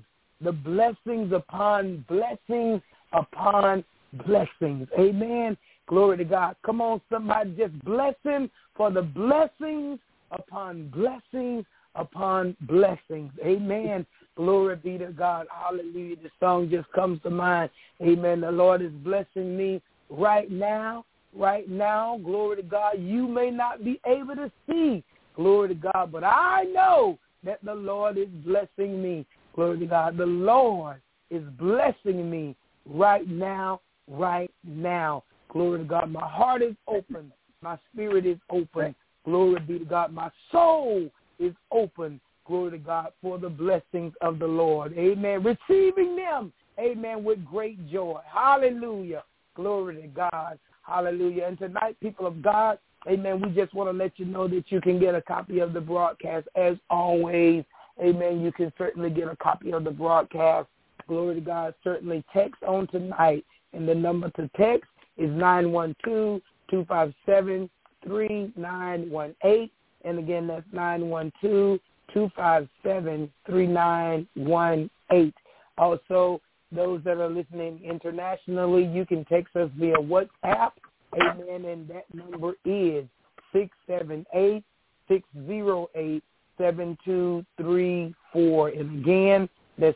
upon blessings upon blessings. Amen. Glory to God. Come on, somebody, just bless him for the blessings upon blessings upon blessings. Amen. Glory be to God. Hallelujah. The song just comes to mind. Amen. The Lord is blessing me right now. Right now, glory to God, you may not be able to see, glory to God, but I know that the Lord is blessing me. Glory to God. The Lord is blessing me right now, right now. Glory to God. My heart is open. My spirit is open. Glory be to God. My soul is open. Glory to God for the blessings of the Lord. Amen. Receiving them, amen, with great joy. Hallelujah. Glory to God. Hallelujah. And tonight, people of God, amen, we just want to let you know that you can get a copy of the broadcast as always. Amen. You can certainly get a copy of the broadcast. Glory to God. Certainly text on tonight. And the number to text is 912-257-3918. And again, that's 912-257-3918. Also, those that are listening internationally, you can text us via WhatsApp, amen, and that number is 678-608-7234. And again, that's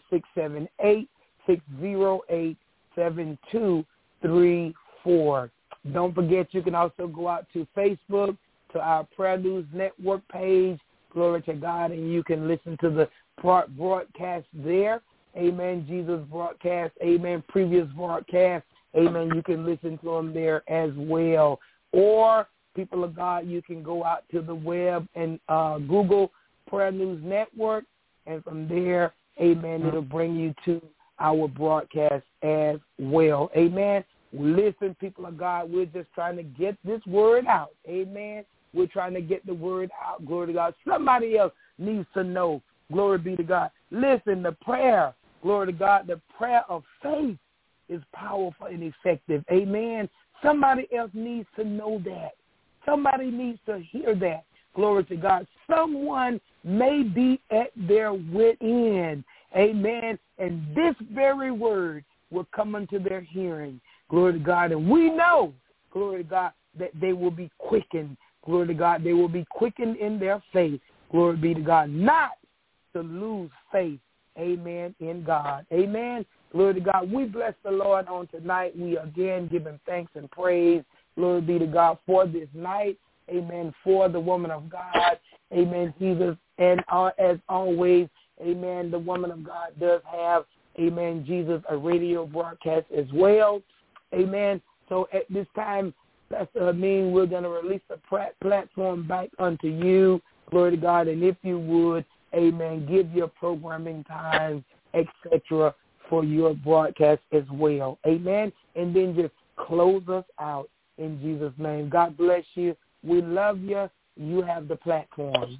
678-608-7234. Don't forget, you can also go out to Facebook, to our Prayer News Network page, glory to God, and you can listen to the broadcast there. Amen. Jesus broadcast. Amen. Previous broadcast. Amen. You can listen to them there as well. Or, people of God, you can go out to the web and Google Prayer News Network. And from there, amen, it'll bring you to our broadcast as well. Amen. Listen, people of God, we're just trying to get this word out. Amen. We're trying to get the word out. Glory to God. Somebody else needs to know. Glory be to God. Listen, the prayer, glory to God, the prayer of faith is powerful and effective. Amen. Somebody else needs to know that. Somebody needs to hear that. Glory to God. Someone may be at their wit end. Amen. And this very word will come unto their hearing. Glory to God. And we know, glory to God, that they will be quickened. Glory to God. They will be quickened in their faith. Glory be to God. Not to lose faith. Amen. In God. Amen. Glory to God. We bless the Lord on tonight. We again give him thanks and praise. Glory be to God for this night. Amen. For the woman of God. Amen. Jesus And as always, amen, the woman of God does have, amen, Jesus, a radio broadcast as well. Amen. So at this time, Pastor Amin, we're going to release the platform back unto you. Glory to God. And if you would, amen, give your programming time, etc., for your broadcast as well. Amen. And then just close us out in Jesus' name. God bless you. We love you. You have the platform.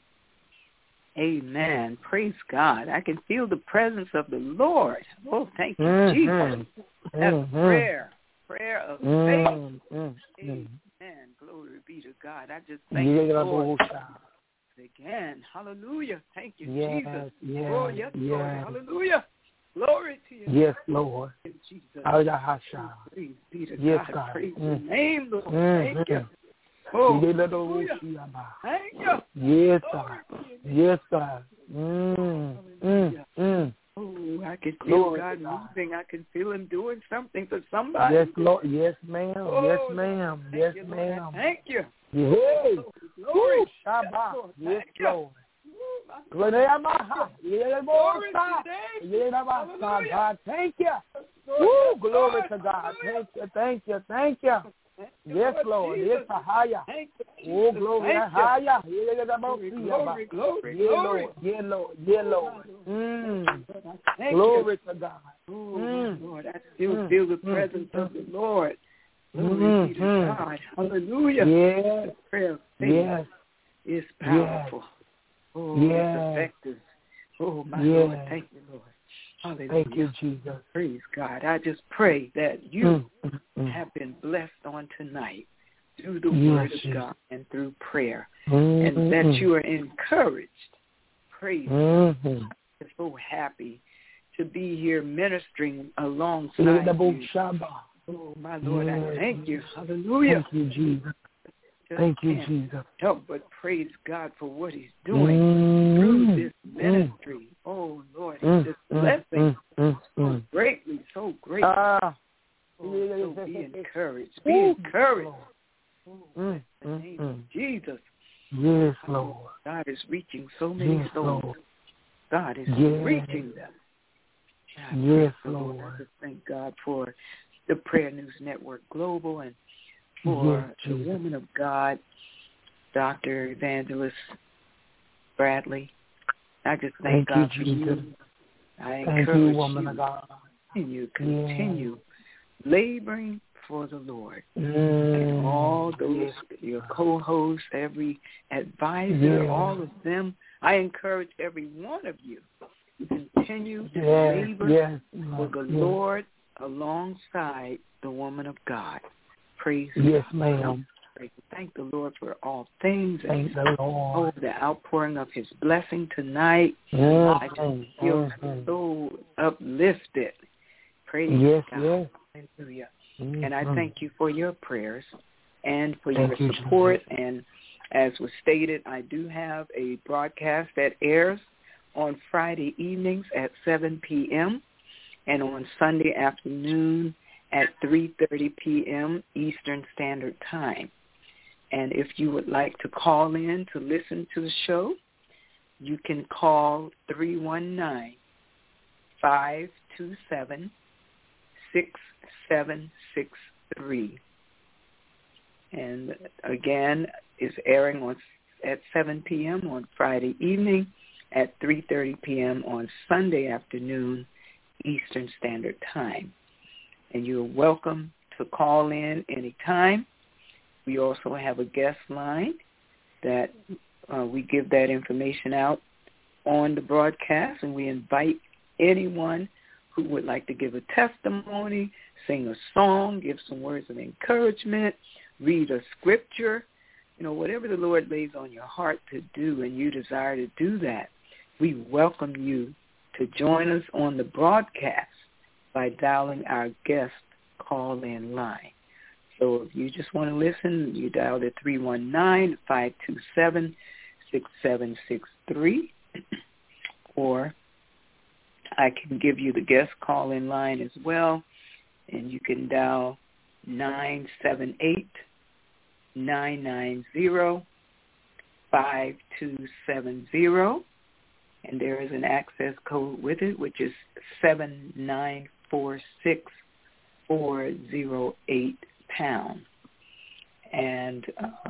Amen. Praise God. I can feel the presence of the Lord. Oh, thank you, Jesus. That's prayer. Prayer of faith. Amen. Glory be to God. I just thank you, Lord. Again. Hallelujah. Thank you, Jesus. Yes, oh, yes, Lord. Hallelujah. Glory to you. Yes, Lord. Jesus. Praise be to yes, God. God. Praise your name, Lord. Thank you. Oh, hallelujah. Thank you. Yes, God. Yes, God. Oh, I can feel God moving. I can feel him doing something for somebody. Yes, Lord. Yes, ma'am. Oh, yes, ma'am. Yes, ma'am. Thank you. Yes. Glory. Shabbat. Yes, Lord. Glory to God. Thank you. Woo, glory to God. Thank you. Yes, Lord. Yes, Haya. Oh, glory. Haya. Glory. Yeah, Lord. Glory to God. Oh, Lord, I still feel the presence of the Lord. Glory be to God. Hallelujah. Yes. The prayer of faith yes. is powerful. Oh, yes. It's effective. Oh, my Lord. Thank you, Lord. Hallelujah. Thank you, Jesus. Praise God. I just pray that you have been blessed on tonight through the word of God and through prayer, and that you are encouraged. Praise God. I'm so happy to be here ministering alongside you. Oh, my Lord, I thank you. Hallelujah. Thank you, Jesus. Thank you, Jesus. Help but praise God for what he's doing through this ministry. Oh, Lord, he's just blessing so greatly, so great. So be encouraged. Be encouraged. In the name of Jesus. Yes, Lord. God is reaching so many souls. God is reaching them. Yes, Lord. I just thank God for the Prayer News Network Global and for the woman of God, Dr. Evangelist Bradley. I just thank God for you. I encourage you, woman of God. Continue laboring for the Lord. And all those, your co-hosts, every advisor, all of them, I encourage every one of you to continue to labor for the Lord alongside the woman of God. Praise God. Yes, ma'am. Thank the Lord for all things. Thank the Lord. Oh, the outpouring of his blessing tonight. I just feel so uplifted. Praise God. Hallelujah. And I thank you for your prayers and for your support. And as was stated, I do have a broadcast that airs on Friday evenings at 7 p.m. and on Sunday afternoon at 3:30 p.m. Eastern Standard Time. And if you would like to call in to listen to the show, you can call 319-527-6763. And again, it's airing at 7 p.m. on Friday evening, at 3:30 p.m. on Sunday afternoon Eastern Standard Time. And you're welcome to call in anytime. We also have a guest line that we give that information out on the broadcast, and we invite anyone who would like to give a testimony, sing a song, give some words of encouragement, read a scripture, whatever the Lord lays on your heart to do and you desire to do that, we welcome you to join us on the broadcast by dialing our guest call-in line. So if you just want to listen, you dial the 319-527-6763, or I can give you the guest call-in line as well, and you can dial 978-990-5633. 5270, and there is an access code with it, which is 7946408#. And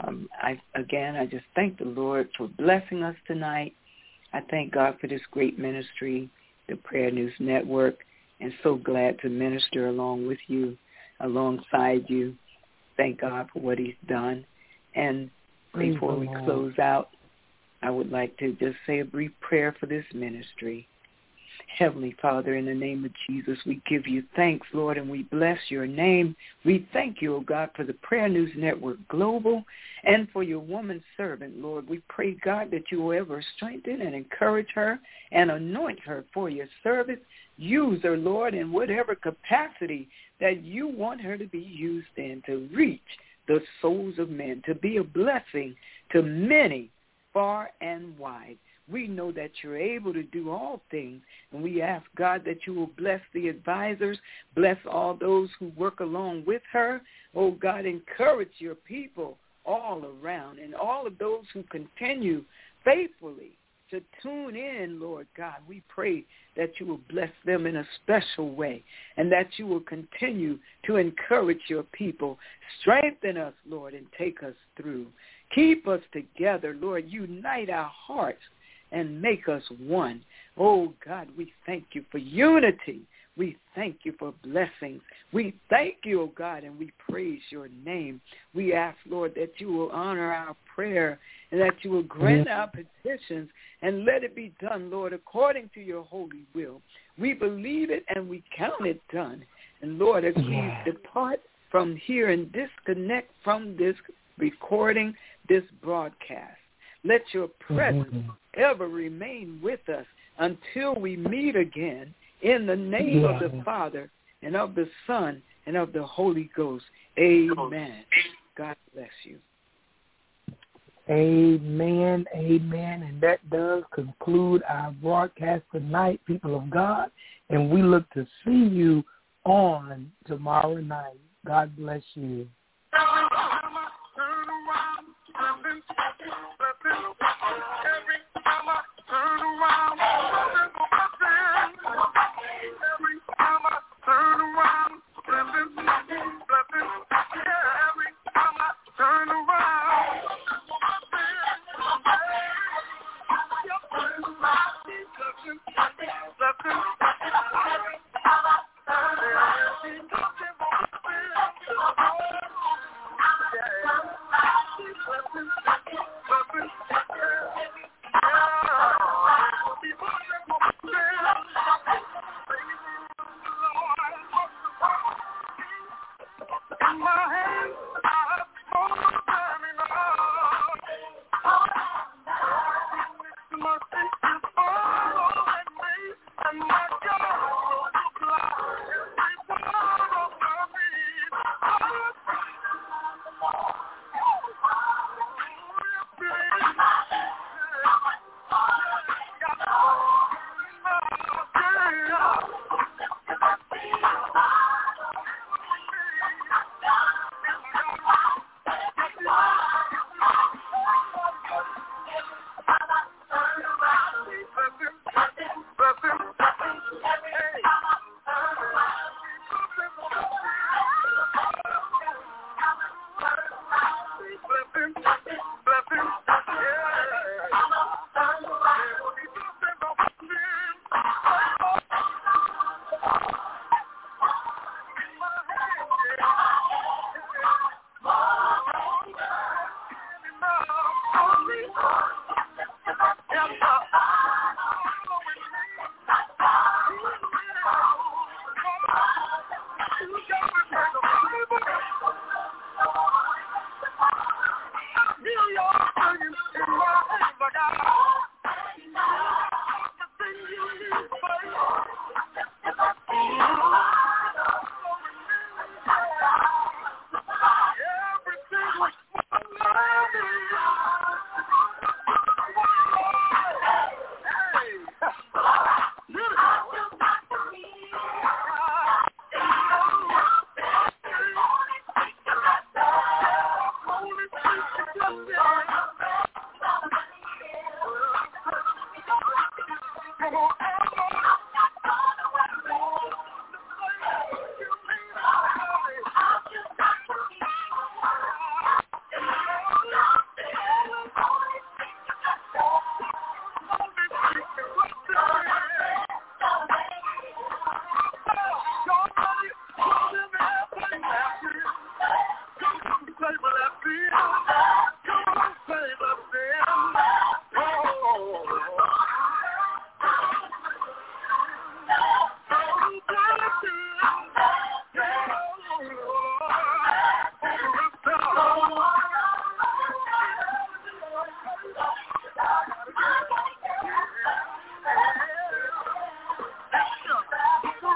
I just thank the Lord for blessing us tonight. I thank God for this great ministry, the Prayer News Network, and so glad to minister along with you, alongside you. Thank God for what he's done. And before we close out, I would like to just say a brief prayer for this ministry. Heavenly Father, in the name of Jesus, we give you thanks, Lord, and we bless your name. We thank you, O God, for the Prayer News Network Global and for your woman servant, Lord. We pray, God, that you will ever strengthen and encourage her and anoint her for your service. Use her, Lord, in whatever capacity that you want her to be used in, to reach the souls of men, to be a blessing to many far and wide. We know that you're able to do all things, and we ask, God, that you will bless the advisors, bless all those who work along with her. Oh, God, encourage your people all around, and all of those who continue faithfully to tune in, Lord God. We pray that you will bless them in a special way, and that you will continue to encourage your people. Strengthen us, Lord, and take us through. Keep us together, Lord. Unite our hearts and make us one. Oh, God, we thank you for unity. We thank you for blessings. We thank you, oh God, and we praise your name. We ask, Lord, that you will honor our prayer and that you will grant our petitions, and let it be done, Lord, according to your holy will. We believe it and we count it done. And, Lord, as we depart from here and disconnect from this recording, this broadcast, let your presence ever remain with us until we meet again, in the name of the Father and of the Son and of the Holy Ghost. Amen. God bless you. Amen, amen. And that does conclude our broadcast tonight, people of God. And we look to see you on tomorrow night. God bless you.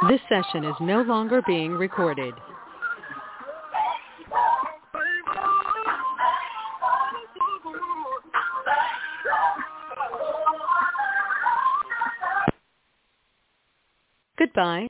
This session is no longer being recorded. Goodbye.